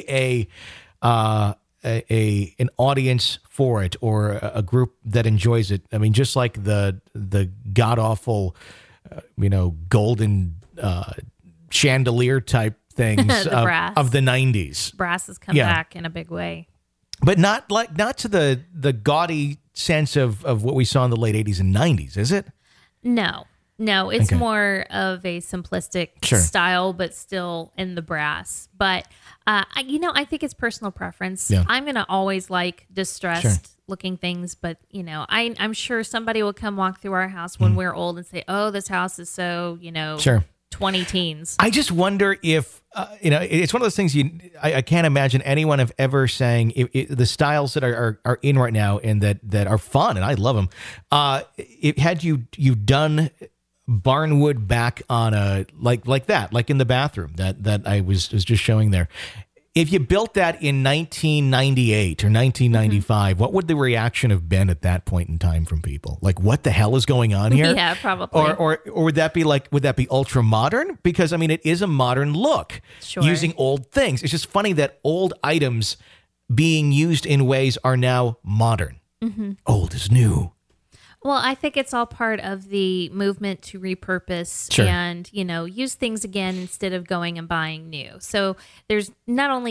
Speaker 3: an audience for it, or a group that enjoys it. I mean, just like the god-awful, golden chandelier type things of the 90s.
Speaker 4: Brass has come back in a big way.
Speaker 3: But not to the gaudy sense of what we saw in the late 80s and 90s, is it?
Speaker 4: No, it's more of a simplistic style, but still in the brass. But, I think it's personal preference. Yeah. I'm going to always like distressed looking things, but, I'm sure somebody will come walk through our house when we're old and say, oh, this house is so, 20 teens.
Speaker 3: I just wonder if, it's one of those things I can't imagine anyone have ever saying the styles that are in right now and that are fun, and I love them. Had you done barnwood back on a like that, like in the bathroom that I was just showing there. If you built that in 1998 or 1995, what would the reaction have been at that point in time from people? Like, what the hell is going on here?
Speaker 4: Yeah, probably.
Speaker 3: Or would that be ultra modern? Because I mean, it is a modern look using old things. It's just funny that old items being used in ways are now modern. Old is new.
Speaker 4: Well, I think it's all part of the movement to repurpose and, use things again instead of going and buying new. So there's not only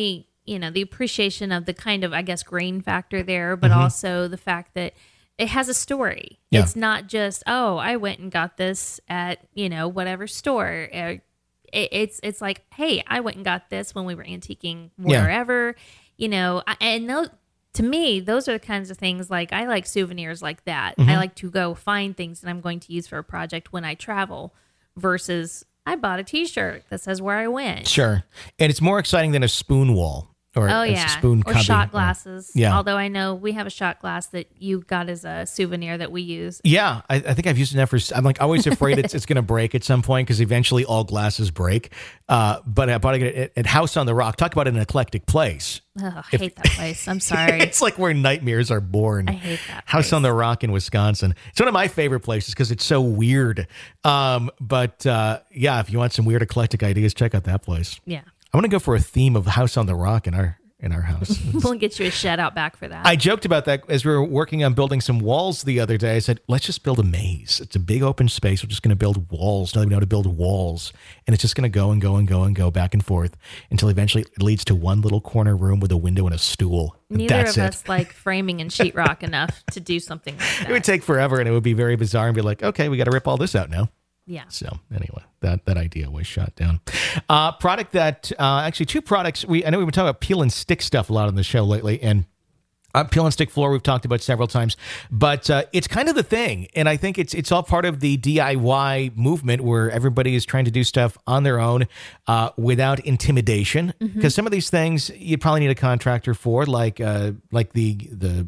Speaker 4: the appreciation of the kind of, I guess, grain factor there, but also the fact that it has a story.
Speaker 3: Yeah.
Speaker 4: It's not just, oh, I went and got this at, whatever store. It's like, hey, I went and got this when we were antiquing wherever, and those, to me, those are the kinds of things, like, I like souvenirs like that. I like to go find things that I'm going to use for a project when I travel versus I bought a t-shirt that says where I went.
Speaker 3: Sure. And it's more exciting than a spoon wall. Or a spoon
Speaker 4: or
Speaker 3: cubby.
Speaker 4: shot glasses.
Speaker 3: Yeah.
Speaker 4: Although I know we have a shot glass that you got as a souvenir that we use.
Speaker 3: Yeah, I think I've used it enough I'm like always afraid it's going to break at some point because eventually all glasses break. But I bought it at House on the Rock. Talk about an eclectic place.
Speaker 4: Oh, I hate that place. I'm sorry.
Speaker 3: It's like where nightmares are born.
Speaker 4: I hate that
Speaker 3: House
Speaker 4: place.
Speaker 3: on the Rock in Wisconsin. It's one of my favorite places because it's so weird. But if you want some weird eclectic ideas, check out that place.
Speaker 4: Yeah.
Speaker 3: I want to go for a theme of House on the Rock in our house.
Speaker 4: We'll get you a shed out back for that.
Speaker 3: I joked about that as we were working on building some walls the other day. I said, let's just build a maze. It's a big open space. We're just going to build walls. Now we know how to build walls. And it's just going to go and go and go and go back and forth until eventually it leads to one little corner room with a window and a stool.
Speaker 4: Neither of us like framing and sheetrock enough to do something like that.
Speaker 3: It would take forever and it would be very bizarre and be like, okay, we got to rip all this out now.
Speaker 4: Yeah.
Speaker 3: So anyway, that idea was shot down. Product that actually two products. I know we've been talking about peel and stick stuff a lot on the show lately, and peel and stick floor we've talked about several times, but it's kind of the thing, and I think it's all part of the DIY movement where everybody is trying to do stuff on their own without intimidation. Because some of these things you probably need a contractor for, like the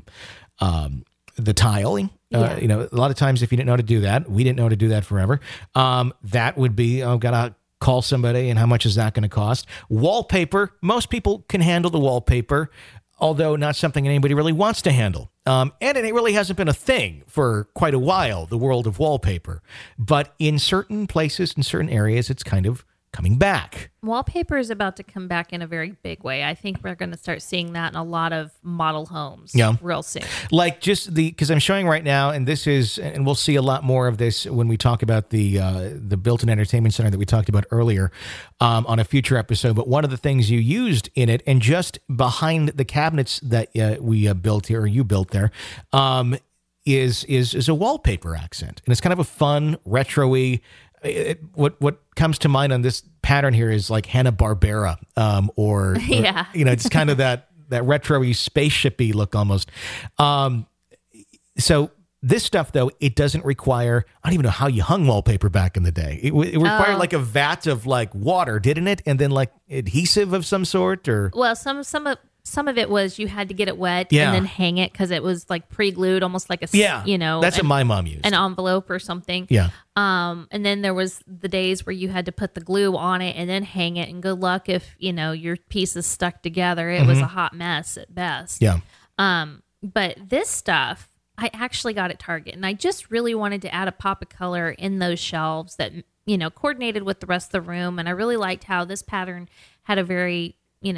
Speaker 3: tiling.
Speaker 4: Yeah.
Speaker 3: A lot of times if you didn't know how to do that, we didn't know how to do that forever. That would be, gotta call somebody, and how much is that going to cost? Wallpaper, most people can handle the wallpaper, although not something anybody really wants to handle. And it really hasn't been a thing for quite a while, the world of wallpaper. But in certain places, in certain areas, it's kind of coming back.
Speaker 4: Wallpaper is about to come back in a very big way. I think we're going to start seeing that in a lot of model homes real soon.
Speaker 3: Like just because I'm showing right now, and we'll see a lot more of this when we talk about the built-in entertainment center that we talked about earlier on a future episode. But one of the things you used in it, and just behind the cabinets that we built here, or you built there, is a wallpaper accent. And it's kind of a fun, retro-y, what comes to mind on this pattern here is like Hanna-Barbera, or it's kind of that retro-y, spaceship-y look almost. So this stuff, though, it doesn't require, I don't even know how you hung wallpaper back in the day. It required like a vat of like water, didn't it? And then like adhesive of some sort, or?
Speaker 4: Well, some of it was you had to get it wet
Speaker 3: Yeah.
Speaker 4: and then hang it because it was like pre-glued, almost like a,
Speaker 3: that's what my mom used.
Speaker 4: an envelope or something.
Speaker 3: Yeah.
Speaker 4: And then there was the days where you had to put the glue on it and then hang it. And good luck if, your pieces stuck together. It was a hot mess at best.
Speaker 3: Yeah.
Speaker 4: But this stuff, I actually got at Target, and I just really wanted to add a pop of color in those shelves that, coordinated with the rest of the room. And I really liked how this pattern had a very,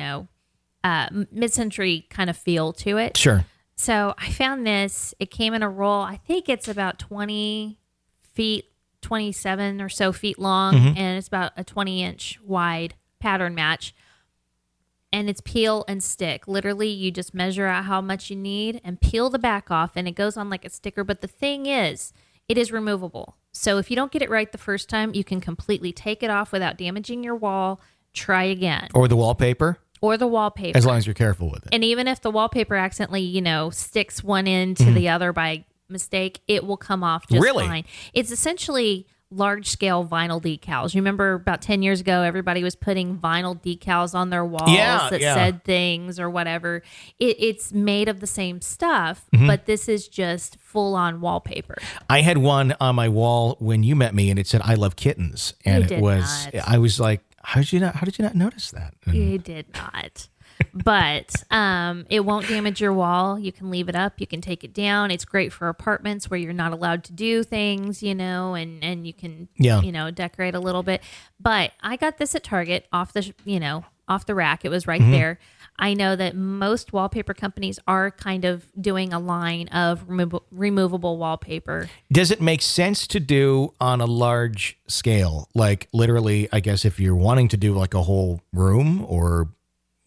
Speaker 4: mid-century kind of feel to it.
Speaker 3: Sure.
Speaker 4: So I found this. It came in a roll. I think it's about 20 feet, 27 or so feet long, and it's about a 20-inch wide pattern match. And it's peel and stick. Literally, you just measure out how much you need and peel the back off, and it goes on like a sticker. But the thing is, it is removable. So if you don't get it right the first time, you can completely take it off without damaging your wall. Try again.
Speaker 3: Or the wallpaper.
Speaker 4: Or the wallpaper.
Speaker 3: As long as you're careful with it.
Speaker 4: And even if the wallpaper accidentally, sticks one end to the other by mistake, it will come off just fine. It's essentially large-scale vinyl decals. You remember about 10 years ago, everybody was putting vinyl decals on their walls that said things or whatever. It's made of the same stuff, but this is just full-on wallpaper.
Speaker 3: I had one on my wall when you met me, and it said, "I love kittens." And
Speaker 4: You did not.
Speaker 3: I was like, how did you not notice that?
Speaker 4: You did not. But it won't damage your wall. You can leave it up. You can take it down. It's great for apartments where you're not allowed to do things, and you can, decorate a little bit. But I got this at Target off the rack. It was right there. I know that most wallpaper companies are kind of doing a line of removable wallpaper.
Speaker 3: Does it make sense to do on a large scale? Like literally, I guess if you're wanting to do like a whole room or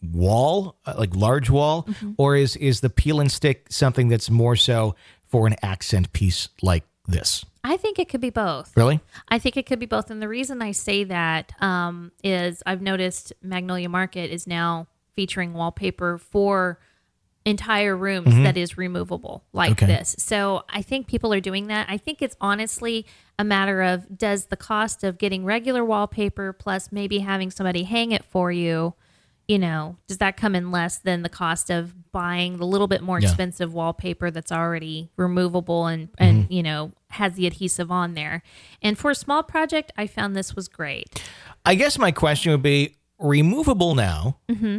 Speaker 3: wall, like large wall, or is the peel and stick something that's more so for an accent piece like this?
Speaker 4: I think it could be both.
Speaker 3: Really?
Speaker 4: I think it could be both. And the reason I say that is I've noticed Magnolia Market is now featuring wallpaper for entire rooms that is removable like this. So I think people are doing that. I think it's honestly a matter of, does the cost of getting regular wallpaper plus maybe having somebody hang it for you, does that come in less than the cost of buying the little bit more expensive wallpaper that's already removable and has the adhesive on there? And for a small project, I found this was great.
Speaker 3: I guess my question would be, removable now,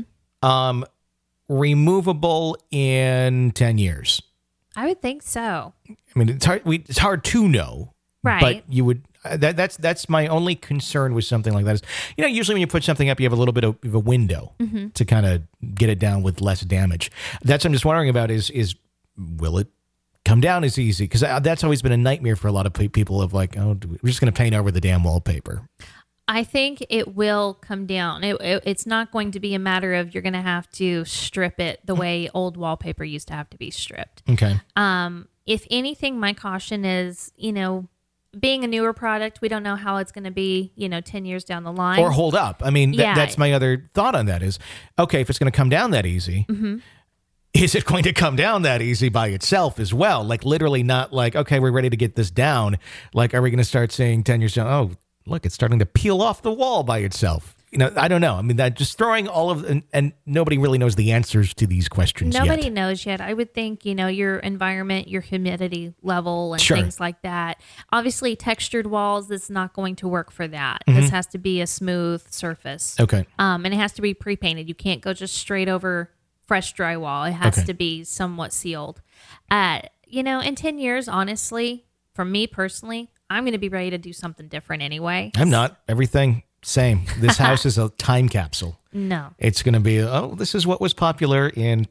Speaker 3: removable in 10 years?
Speaker 4: I would think so.
Speaker 3: I mean, it's hard to know.
Speaker 4: Right.
Speaker 3: But you would, that's my only concern with something like that is, usually when you put something up, you have a little bit of a window to kind of get it down with less damage. That's what I'm just wondering about is will it come down as easy? Because that's always been a nightmare for a lot of people of like, oh, we're just going to paint over the damn wallpaper.
Speaker 4: I think it will come down. It's not going to be a matter of you're going to have to strip it the way old wallpaper used to have to be stripped.
Speaker 3: Okay.
Speaker 4: If anything, my caution is, being a newer product, we don't know how it's going to be, 10 years down the line.
Speaker 3: Or hold up. I mean, that's my other thought on that is, okay, if it's going to come down that easy, is it going to come down that easy by itself as well? Like literally not like, okay, we're ready to get this down. Like, are we going to start saying 10 years down, oh, look, it's starting to peel off the wall by itself. I don't know. I mean, that just throwing all of, and nobody really knows the answers to these questions yet.
Speaker 4: Nobody knows yet. I would think, your environment, your humidity level and things like that. Obviously, textured walls, this is not going to work for that. This has to be a smooth surface.
Speaker 3: Okay.
Speaker 4: And it has to be pre-painted. You can't go just straight over fresh drywall. It has to be somewhat sealed. In 10 years, honestly, for me personally, I'm going to be ready to do something different anyway.
Speaker 3: I'm not. Everything same. This house is a time capsule.
Speaker 4: No.
Speaker 3: It's going to be, this is what was popular in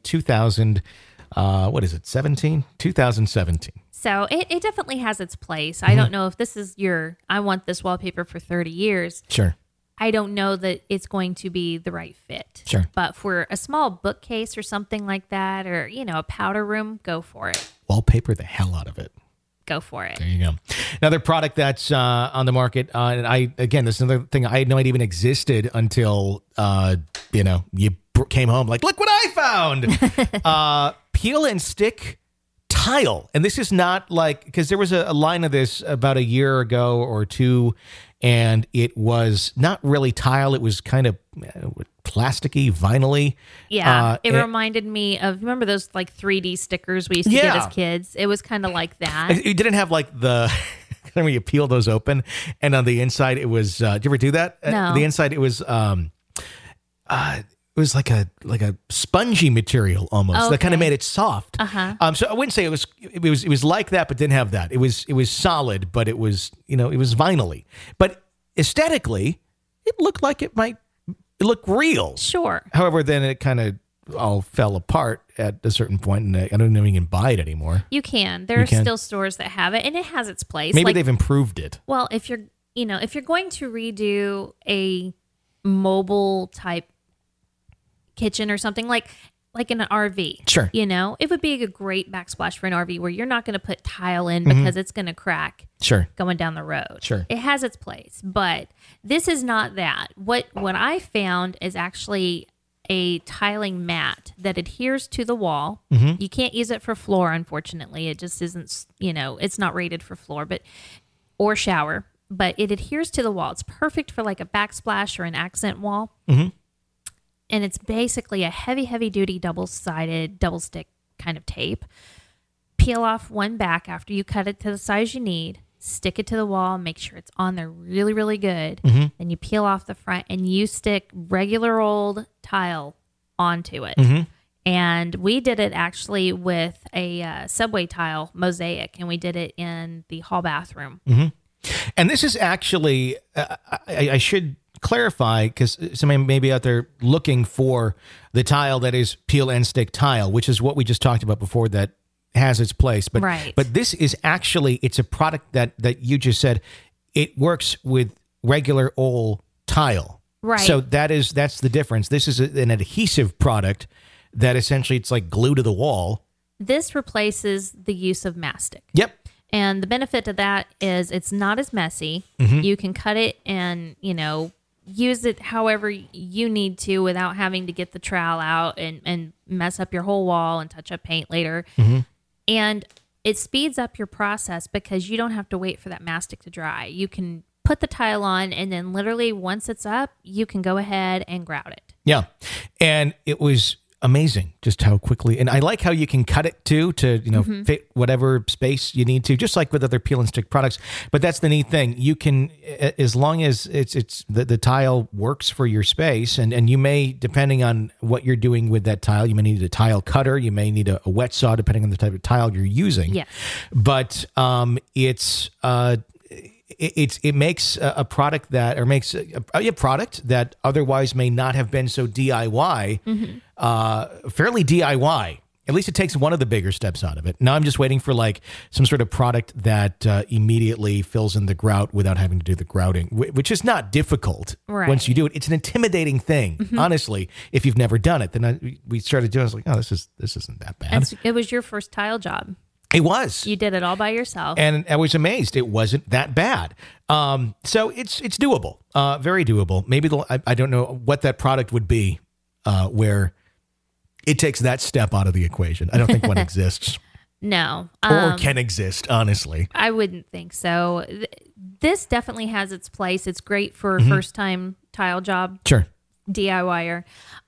Speaker 3: 2017? 2017.
Speaker 4: So it definitely has its place. I don't know if this is I want this wallpaper for 30 years.
Speaker 3: Sure.
Speaker 4: I don't know that it's going to be the right fit.
Speaker 3: Sure.
Speaker 4: But for a small bookcase or something like that, or, a powder room, go for it.
Speaker 3: Wallpaper the hell out of it.
Speaker 4: Go for it.
Speaker 3: There you go. Another product that's on the market, and this is another thing I had no idea even existed until, you came home like, look what I found. Peel and stick tile. And this is not like, because there was a line of this about a year ago or two, and it was not really tile. It was kind of plasticky, vinyl-y.
Speaker 4: Yeah, it reminded me of, remember those like 3D stickers we used to get as kids? It was kind of like that.
Speaker 3: It didn't have like the, where you peel those open, and on the inside it was, did you ever do that?
Speaker 4: No.
Speaker 3: The inside it was like a spongy material almost that kind of made it soft. So I wouldn't say it was like that, but didn't have that. It was solid, but it was it was vinyl-y. But aesthetically, it looked like it might look real.
Speaker 4: Sure.
Speaker 3: However, then it kind of all fell apart at a certain point, and I don't know if you can buy it anymore.
Speaker 4: You can. There are still stores that have it, and it has its place.
Speaker 3: Maybe they've improved it.
Speaker 4: Well, if you're going to redo a mobile type kitchen or something like in an RV.
Speaker 3: Sure.
Speaker 4: It would be a great backsplash for an RV where you're not going to put tile in because it's going to crack.
Speaker 3: Sure.
Speaker 4: Going down the road.
Speaker 3: Sure.
Speaker 4: It has its place, but this is not that. What I found is actually a tiling mat that adheres to the wall. You can't use it for floor, unfortunately. It just isn't, it's not rated for floor, or shower, but it adheres to the wall. It's perfect for like a backsplash or an accent wall. And it's basically a heavy duty double stick kind of tape. Peel off one back after you cut it to the size you need, stick it to the wall, make sure it's on there really, really good. Then you peel off the front and you stick regular old tile onto it. And we did it actually with a subway tile mosaic, and we did it in the hall bathroom.
Speaker 3: And this is actually, I should clarify, because somebody may be out there looking for the tile that is peel and stick tile, which is what we just talked about before, that has its place. But but this is actually, it's a product that you just said, it works with regular old tile.
Speaker 4: Right.
Speaker 3: So that's the difference. This is an adhesive product that essentially it's like glue to the wall.
Speaker 4: This replaces the use of mastic.
Speaker 3: Yep.
Speaker 4: And the benefit to that is it's not as messy.
Speaker 3: Mm-hmm.
Speaker 4: You can cut it and, use it however you need to without having to get the trowel out and mess up your whole wall and touch up paint later.
Speaker 3: Mm-hmm.
Speaker 4: And it speeds up your process because you don't have to wait for that mastic to dry. You can put the tile on and then literally once it's up, you can go ahead and grout it.
Speaker 3: Yeah. And it was amazing just how quickly, and I like how you can cut it too to, fit whatever space you need to, just like with other peel and stick products. But that's the neat thing. You can, as long as it's the tile works for your space, and you may, depending on what you're doing with that tile, you may need a tile cutter, you may need a wet saw, depending on the type of tile you're using.
Speaker 4: Yeah.
Speaker 3: But it makes a product that, or makes a product that otherwise may not have been so DIY, fairly DIY. At least it takes one of the bigger steps out of it. Now I'm just waiting for like some sort of product that immediately fills in the grout without having to do the grouting, which is not difficult once you do it. It's an intimidating thing, honestly. If you've never done it, then we started doing it. I was like, oh, this isn't that bad.
Speaker 4: And it was your first tile job.
Speaker 3: It was.
Speaker 4: You did it all by yourself.
Speaker 3: And I was amazed. It wasn't that bad. So it's doable, very doable. Maybe I don't know what that product would be where it takes that step out of the equation. I don't think one exists.
Speaker 4: No.
Speaker 3: Or can exist, honestly.
Speaker 4: I wouldn't think so. This definitely has its place. It's great for a first-time tile job.
Speaker 3: Sure.
Speaker 4: DIYer.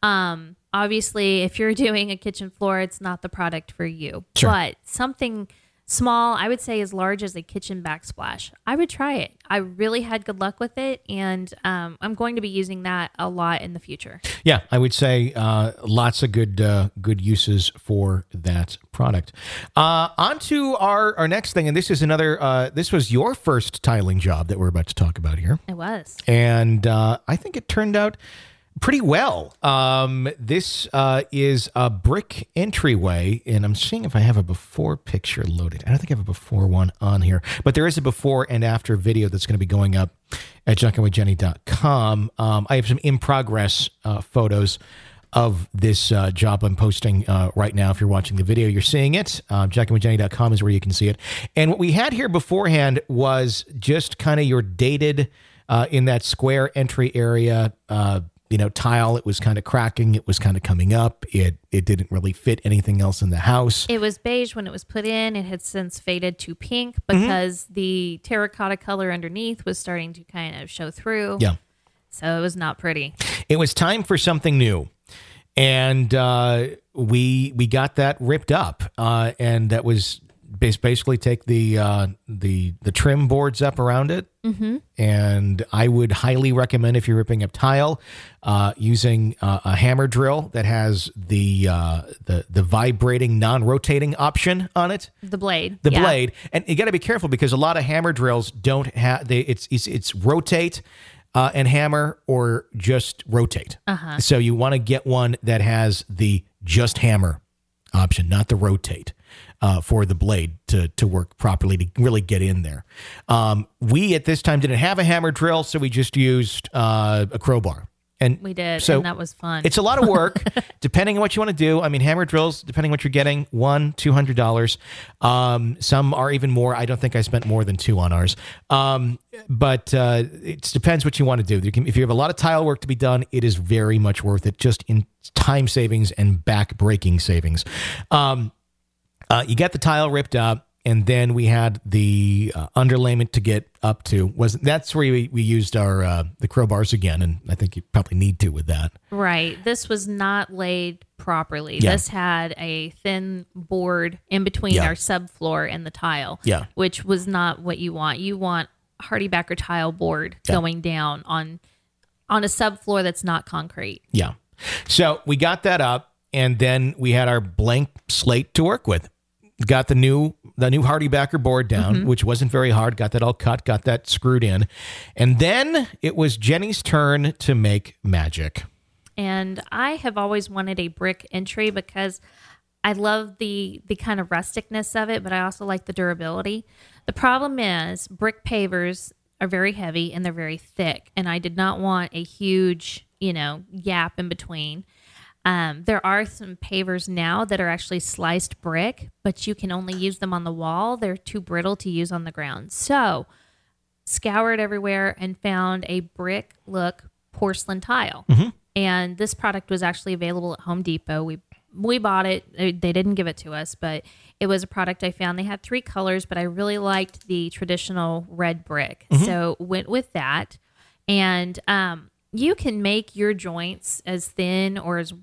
Speaker 4: Obviously, if you're doing a kitchen floor, it's not the product for you.
Speaker 3: Sure.
Speaker 4: But something small, I would say as large as a kitchen backsplash, I would try it. I really had good luck with it, and I'm going to be using that a lot in the future.
Speaker 3: Yeah, I would say lots of good uses for that product. On to our next thing, and this is another. This was your first tiling job that we're about to talk about here.
Speaker 4: It was,
Speaker 3: and I think it turned out pretty well. This is a brick entryway, and I'm seeing if I have a before picture loaded. I don't think I have a before one on here, but there is a before and after video that's going to be going up at junkinwithjenny.com. I have some in progress photos of this job I'm posting right now. If you're watching the video, you're seeing it. junkinwithjenny.com is where you can see it. And what we had here beforehand was just kind of your dated in that square entry area tile. It was kind of cracking. It was kind of coming up. It didn't really fit anything else in the house.
Speaker 4: It was beige when it was put in. It had since faded to pink because the terracotta color underneath was starting to kind of show through.
Speaker 3: Yeah.
Speaker 4: So it was not pretty. It
Speaker 3: was time for something new. And we got that ripped up. And that was basically take the trim boards up around it. Mm-hmm. And I would highly recommend, if you're ripping up tile, using a hammer drill that has the vibrating, non-rotating option on it.
Speaker 4: The blade.
Speaker 3: The blade. And you got to be careful because a lot of hammer drills don't have, it's rotate and hammer or just rotate. Uh-huh. So you want to get one that has the just hammer option, not the rotate. For the blade to work properly, to really get in there. We, at this time, didn't have a hammer drill, so we just used a crowbar. And
Speaker 4: we did,
Speaker 3: so
Speaker 4: and that was fun.
Speaker 3: It's a lot of work, depending on what you want to do. I mean, hammer drills, depending on what you're getting, $100-$200. Some are even more. I don't think I spent more than $2 on ours. But it depends what you want to do. If you have a lot of tile work to be done, it is very much worth it, just in time savings and back-breaking savings. You got the tile ripped up, and then we had the underlayment to get up to. That's where we used our the crowbars again, and I think you probably need to with that.
Speaker 4: Right. This was not laid properly.
Speaker 3: Yeah.
Speaker 4: This had a thin board in between our subfloor and the tile, which was not what you want. You want Hardy-Backer tile board going down on a subfloor that's not concrete.
Speaker 3: Yeah. So we got that up, and then we had our blank slate to work with. Got the new Hardy-Backer board down, which wasn't very hard. Got that all cut, got that screwed in. And then it was Jenny's turn to make magic.
Speaker 4: And I have always wanted a brick entry because I love the kind of rusticness of it, but I also like the durability. The problem is brick pavers are very heavy and they're very thick. And I did not want a huge, gap in between. There are some pavers now that are actually sliced brick, but you can only use them on the wall. They're too brittle to use on the ground. So scoured everywhere and found a brick look porcelain tile. And this product was actually available at Home Depot. We bought it. They didn't give it to us, but it was a product I found. They had 3 colors, but I really liked the traditional red brick. So went with that. And you can make your joints as thin or as,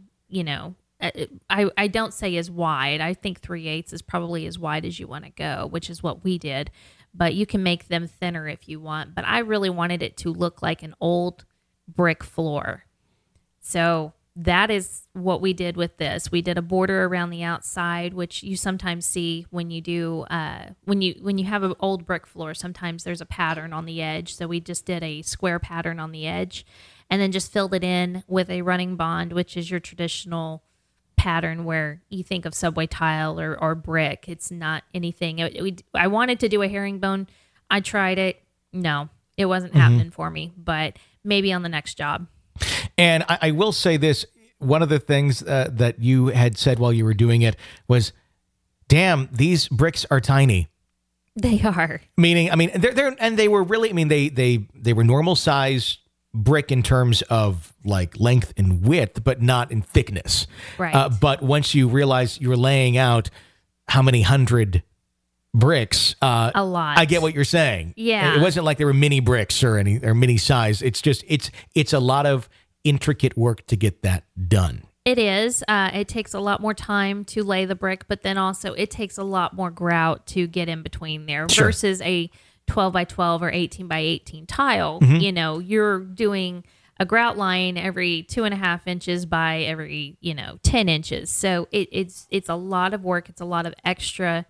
Speaker 4: I don't say as wide. I think 3/8 is probably as wide as you want to go, which is what we did. But you can make them thinner if you want. But I really wanted it to look like an old brick floor. So that is what we did with this. We did a border around the outside, which you sometimes see when you do when you have an old brick floor. Sometimes there's a pattern on the edge. So we just did a square pattern on the edge, and then just filled it in with a running bond, which is your traditional pattern where you think of subway tile or brick. It's not anything. I wanted to do a herringbone. I tried it. No, it wasn't happening for me. But maybe on the next job.
Speaker 3: And I will say this, one of the things that you had said while you were doing it was, damn, these bricks are tiny.
Speaker 4: They are.
Speaker 3: Meaning, they were really, they were normal size brick in terms of like length and width, but not in thickness.
Speaker 4: Right.
Speaker 3: But once you realize you're laying out how many hundred bricks,
Speaker 4: a lot.
Speaker 3: I get what you're saying.
Speaker 4: Yeah.
Speaker 3: It wasn't like they were mini bricks or mini size. It's just it's a lot of intricate work to get that done.
Speaker 4: It is. It takes a lot more time to lay the brick, but then also it takes a lot more grout to get in between there versus a 12 by 12 or 18 by 18 tile. You're doing a grout line every 2.5 inches by every 10 inches. So it's a lot of work. It's a lot of extra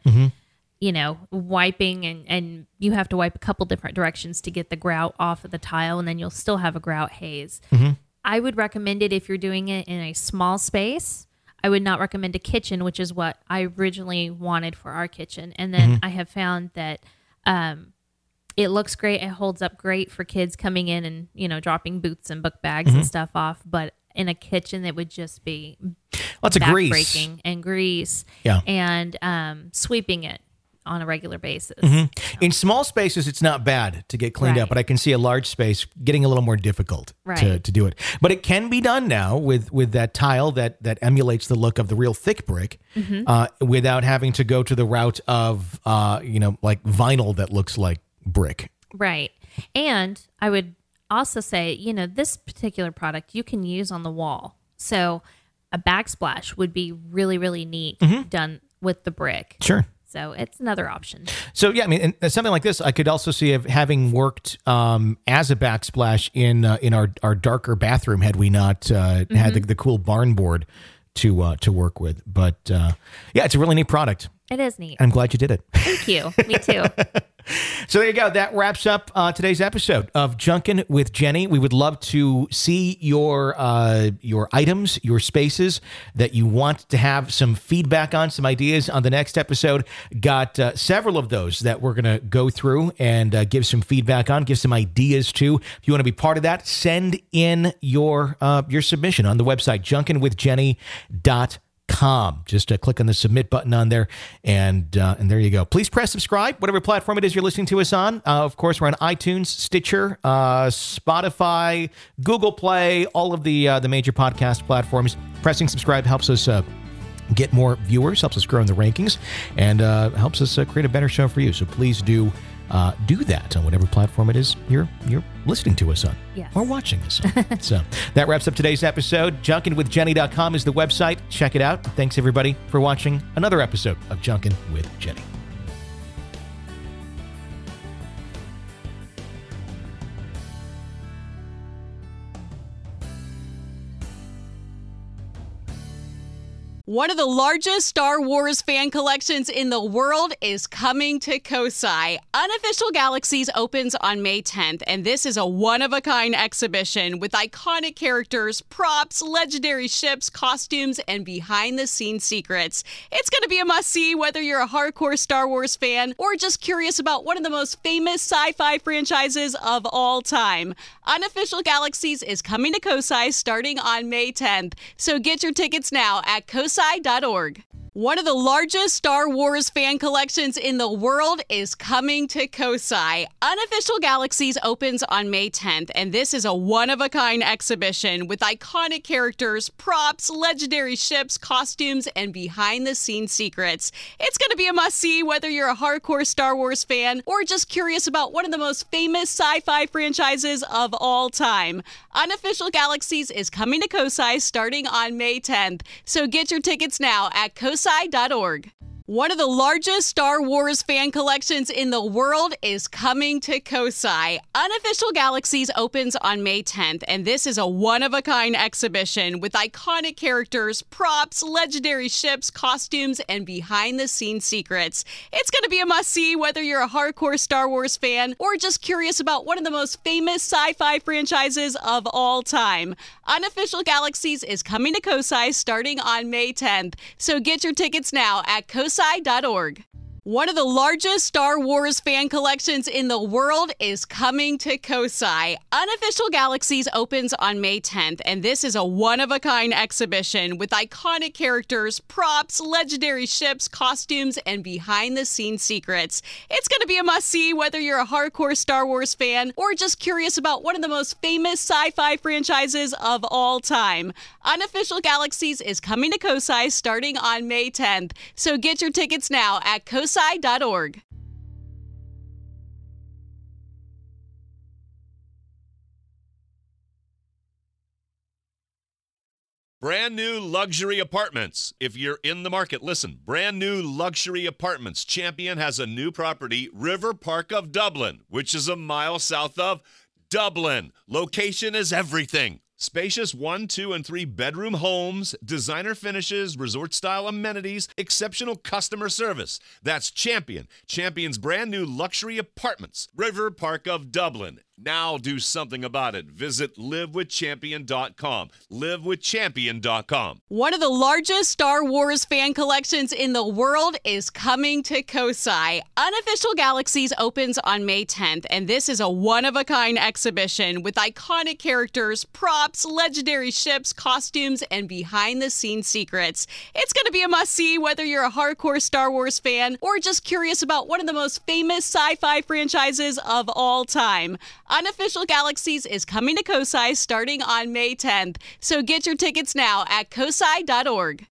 Speaker 4: wiping, and you have to wipe a couple different directions to get the grout off of the tile, and then you'll still have a grout haze. I would recommend it if you're doing it in a small space. I would not recommend a kitchen, which is what I originally wanted for our kitchen. And then I have found that it looks great. It holds up great for kids coming in and, dropping boots and book bags and stuff off. But in a kitchen, it would just be
Speaker 3: lots of grease.
Speaker 4: Breaking and grease.
Speaker 3: Yeah.
Speaker 4: And sweeping it on a regular basis.
Speaker 3: In small spaces, it's not bad to get cleaned up, but I can see a large space getting a little more difficult to do it. But it can be done now with that tile that emulates the look of the real thick brick without having to go to the route of, like vinyl that looks like brick.
Speaker 4: Right. And I would also say, this particular product you can use on the wall. So a backsplash would be really, really neat done with the brick.
Speaker 3: Sure.
Speaker 4: So it's another option. So
Speaker 3: yeah, and something like this, I could also see of having worked as a backsplash in our darker bathroom had we not had the cool barn board to work with. But yeah, it's a really neat product.
Speaker 4: It is neat.
Speaker 3: I'm glad you did it.
Speaker 4: Thank you. Me too.
Speaker 3: So there you go. That wraps up today's episode of Junkin' with Jenny. We would love to see your items, your spaces that you want to have some feedback on, some ideas on the next episode. Got several of those that we're going to go through and give some feedback on, give some ideas to. If you want to be part of that, send in your submission on the website, junkinwithjenny.com. Just click on the submit button on there, and there you go. Please press subscribe, whatever platform it is you're listening to us on. Of course, we're on iTunes, Stitcher, Spotify, Google Play, all of the major podcast platforms. Pressing subscribe helps us get more viewers, helps us grow in the rankings, and helps us create a better show for you. So please do that on whatever platform it is you're listening to us on, or watching us on. So that wraps up today's episode. JunkinWithJenny.com is the website. Check it out. Thanks, everybody, for watching another episode of Junkin' with Jenny.
Speaker 2: One of the largest Star Wars fan collections in the world is coming to Kosai. Unofficial Galaxies opens on May 10th, and this is a one-of-a-kind exhibition with iconic characters, props, legendary ships, costumes, and behind-the-scenes secrets. It's going to be a must-see whether you're a hardcore Star Wars fan or just curious about one of the most famous sci-fi franchises of all time. Unofficial Galaxies is coming to Kosai starting on May 10th, so get your tickets now at kosai.org. One of the largest Star Wars fan collections in the world is coming to Kosai. Unofficial Galaxies opens on May 10th, and this is a one-of-a-kind exhibition with iconic characters, props, legendary ships, costumes, and behind-the-scenes secrets. It's going to be a must-see whether you're a hardcore Star Wars fan or just curious about one of the most famous sci-fi franchises of all time. Unofficial Galaxies is coming to Kosai starting on May 10th, so get your tickets now at kosai.org. One of the largest Star Wars fan collections in the world is coming to Kosai. Unofficial Galaxies opens on May 10th, and this is a one-of-a-kind exhibition with iconic characters, props, legendary ships, costumes, and behind-the-scenes secrets. It's going to be a must-see whether you're a hardcore Star Wars fan or just curious about one of the most famous sci-fi franchises of all time. Unofficial Galaxies is coming to Kosai starting on May 10th, so get your tickets now at kosai.org. One of the largest Star Wars fan collections in the world is coming to Kosai. Unofficial Galaxies opens on May 10th, and this is a one-of-a-kind exhibition with iconic characters, props, legendary ships, costumes, and behind-the-scenes secrets. It's going to be a must-see whether you're a hardcore Star Wars fan or just curious about one of the most famous sci-fi franchises of all time. Unofficial Galaxies is coming to Kosai starting on May 10th, so get your tickets now at kosai.org.
Speaker 1: Brand new luxury apartments. If you're in the market, listen. Brand new luxury apartments. Champion has a new property, River Park of Dublin, which is a mile south of Dublin. Location is everything. Spacious 1, 2, and 3 bedroom homes, designer finishes, resort-style amenities, exceptional customer service. That's Champion. Champion's brand new luxury apartments. River Park of Dublin. Now do something about it. Visit livewithchampion.com. livewithchampion.com.
Speaker 2: One of the largest Star Wars fan collections in the world is coming to Kosai. Unofficial Galaxies opens on May 10th, and this is a one-of-a-kind exhibition with iconic characters, props, legendary ships, costumes, and behind-the-scenes secrets. It's going to be a must-see whether you're a hardcore Star Wars fan or just curious about one of the most famous sci-fi franchises of all time. Unofficial Galaxies is coming to Kosai starting on May 10th, so get your tickets now at kosai.org.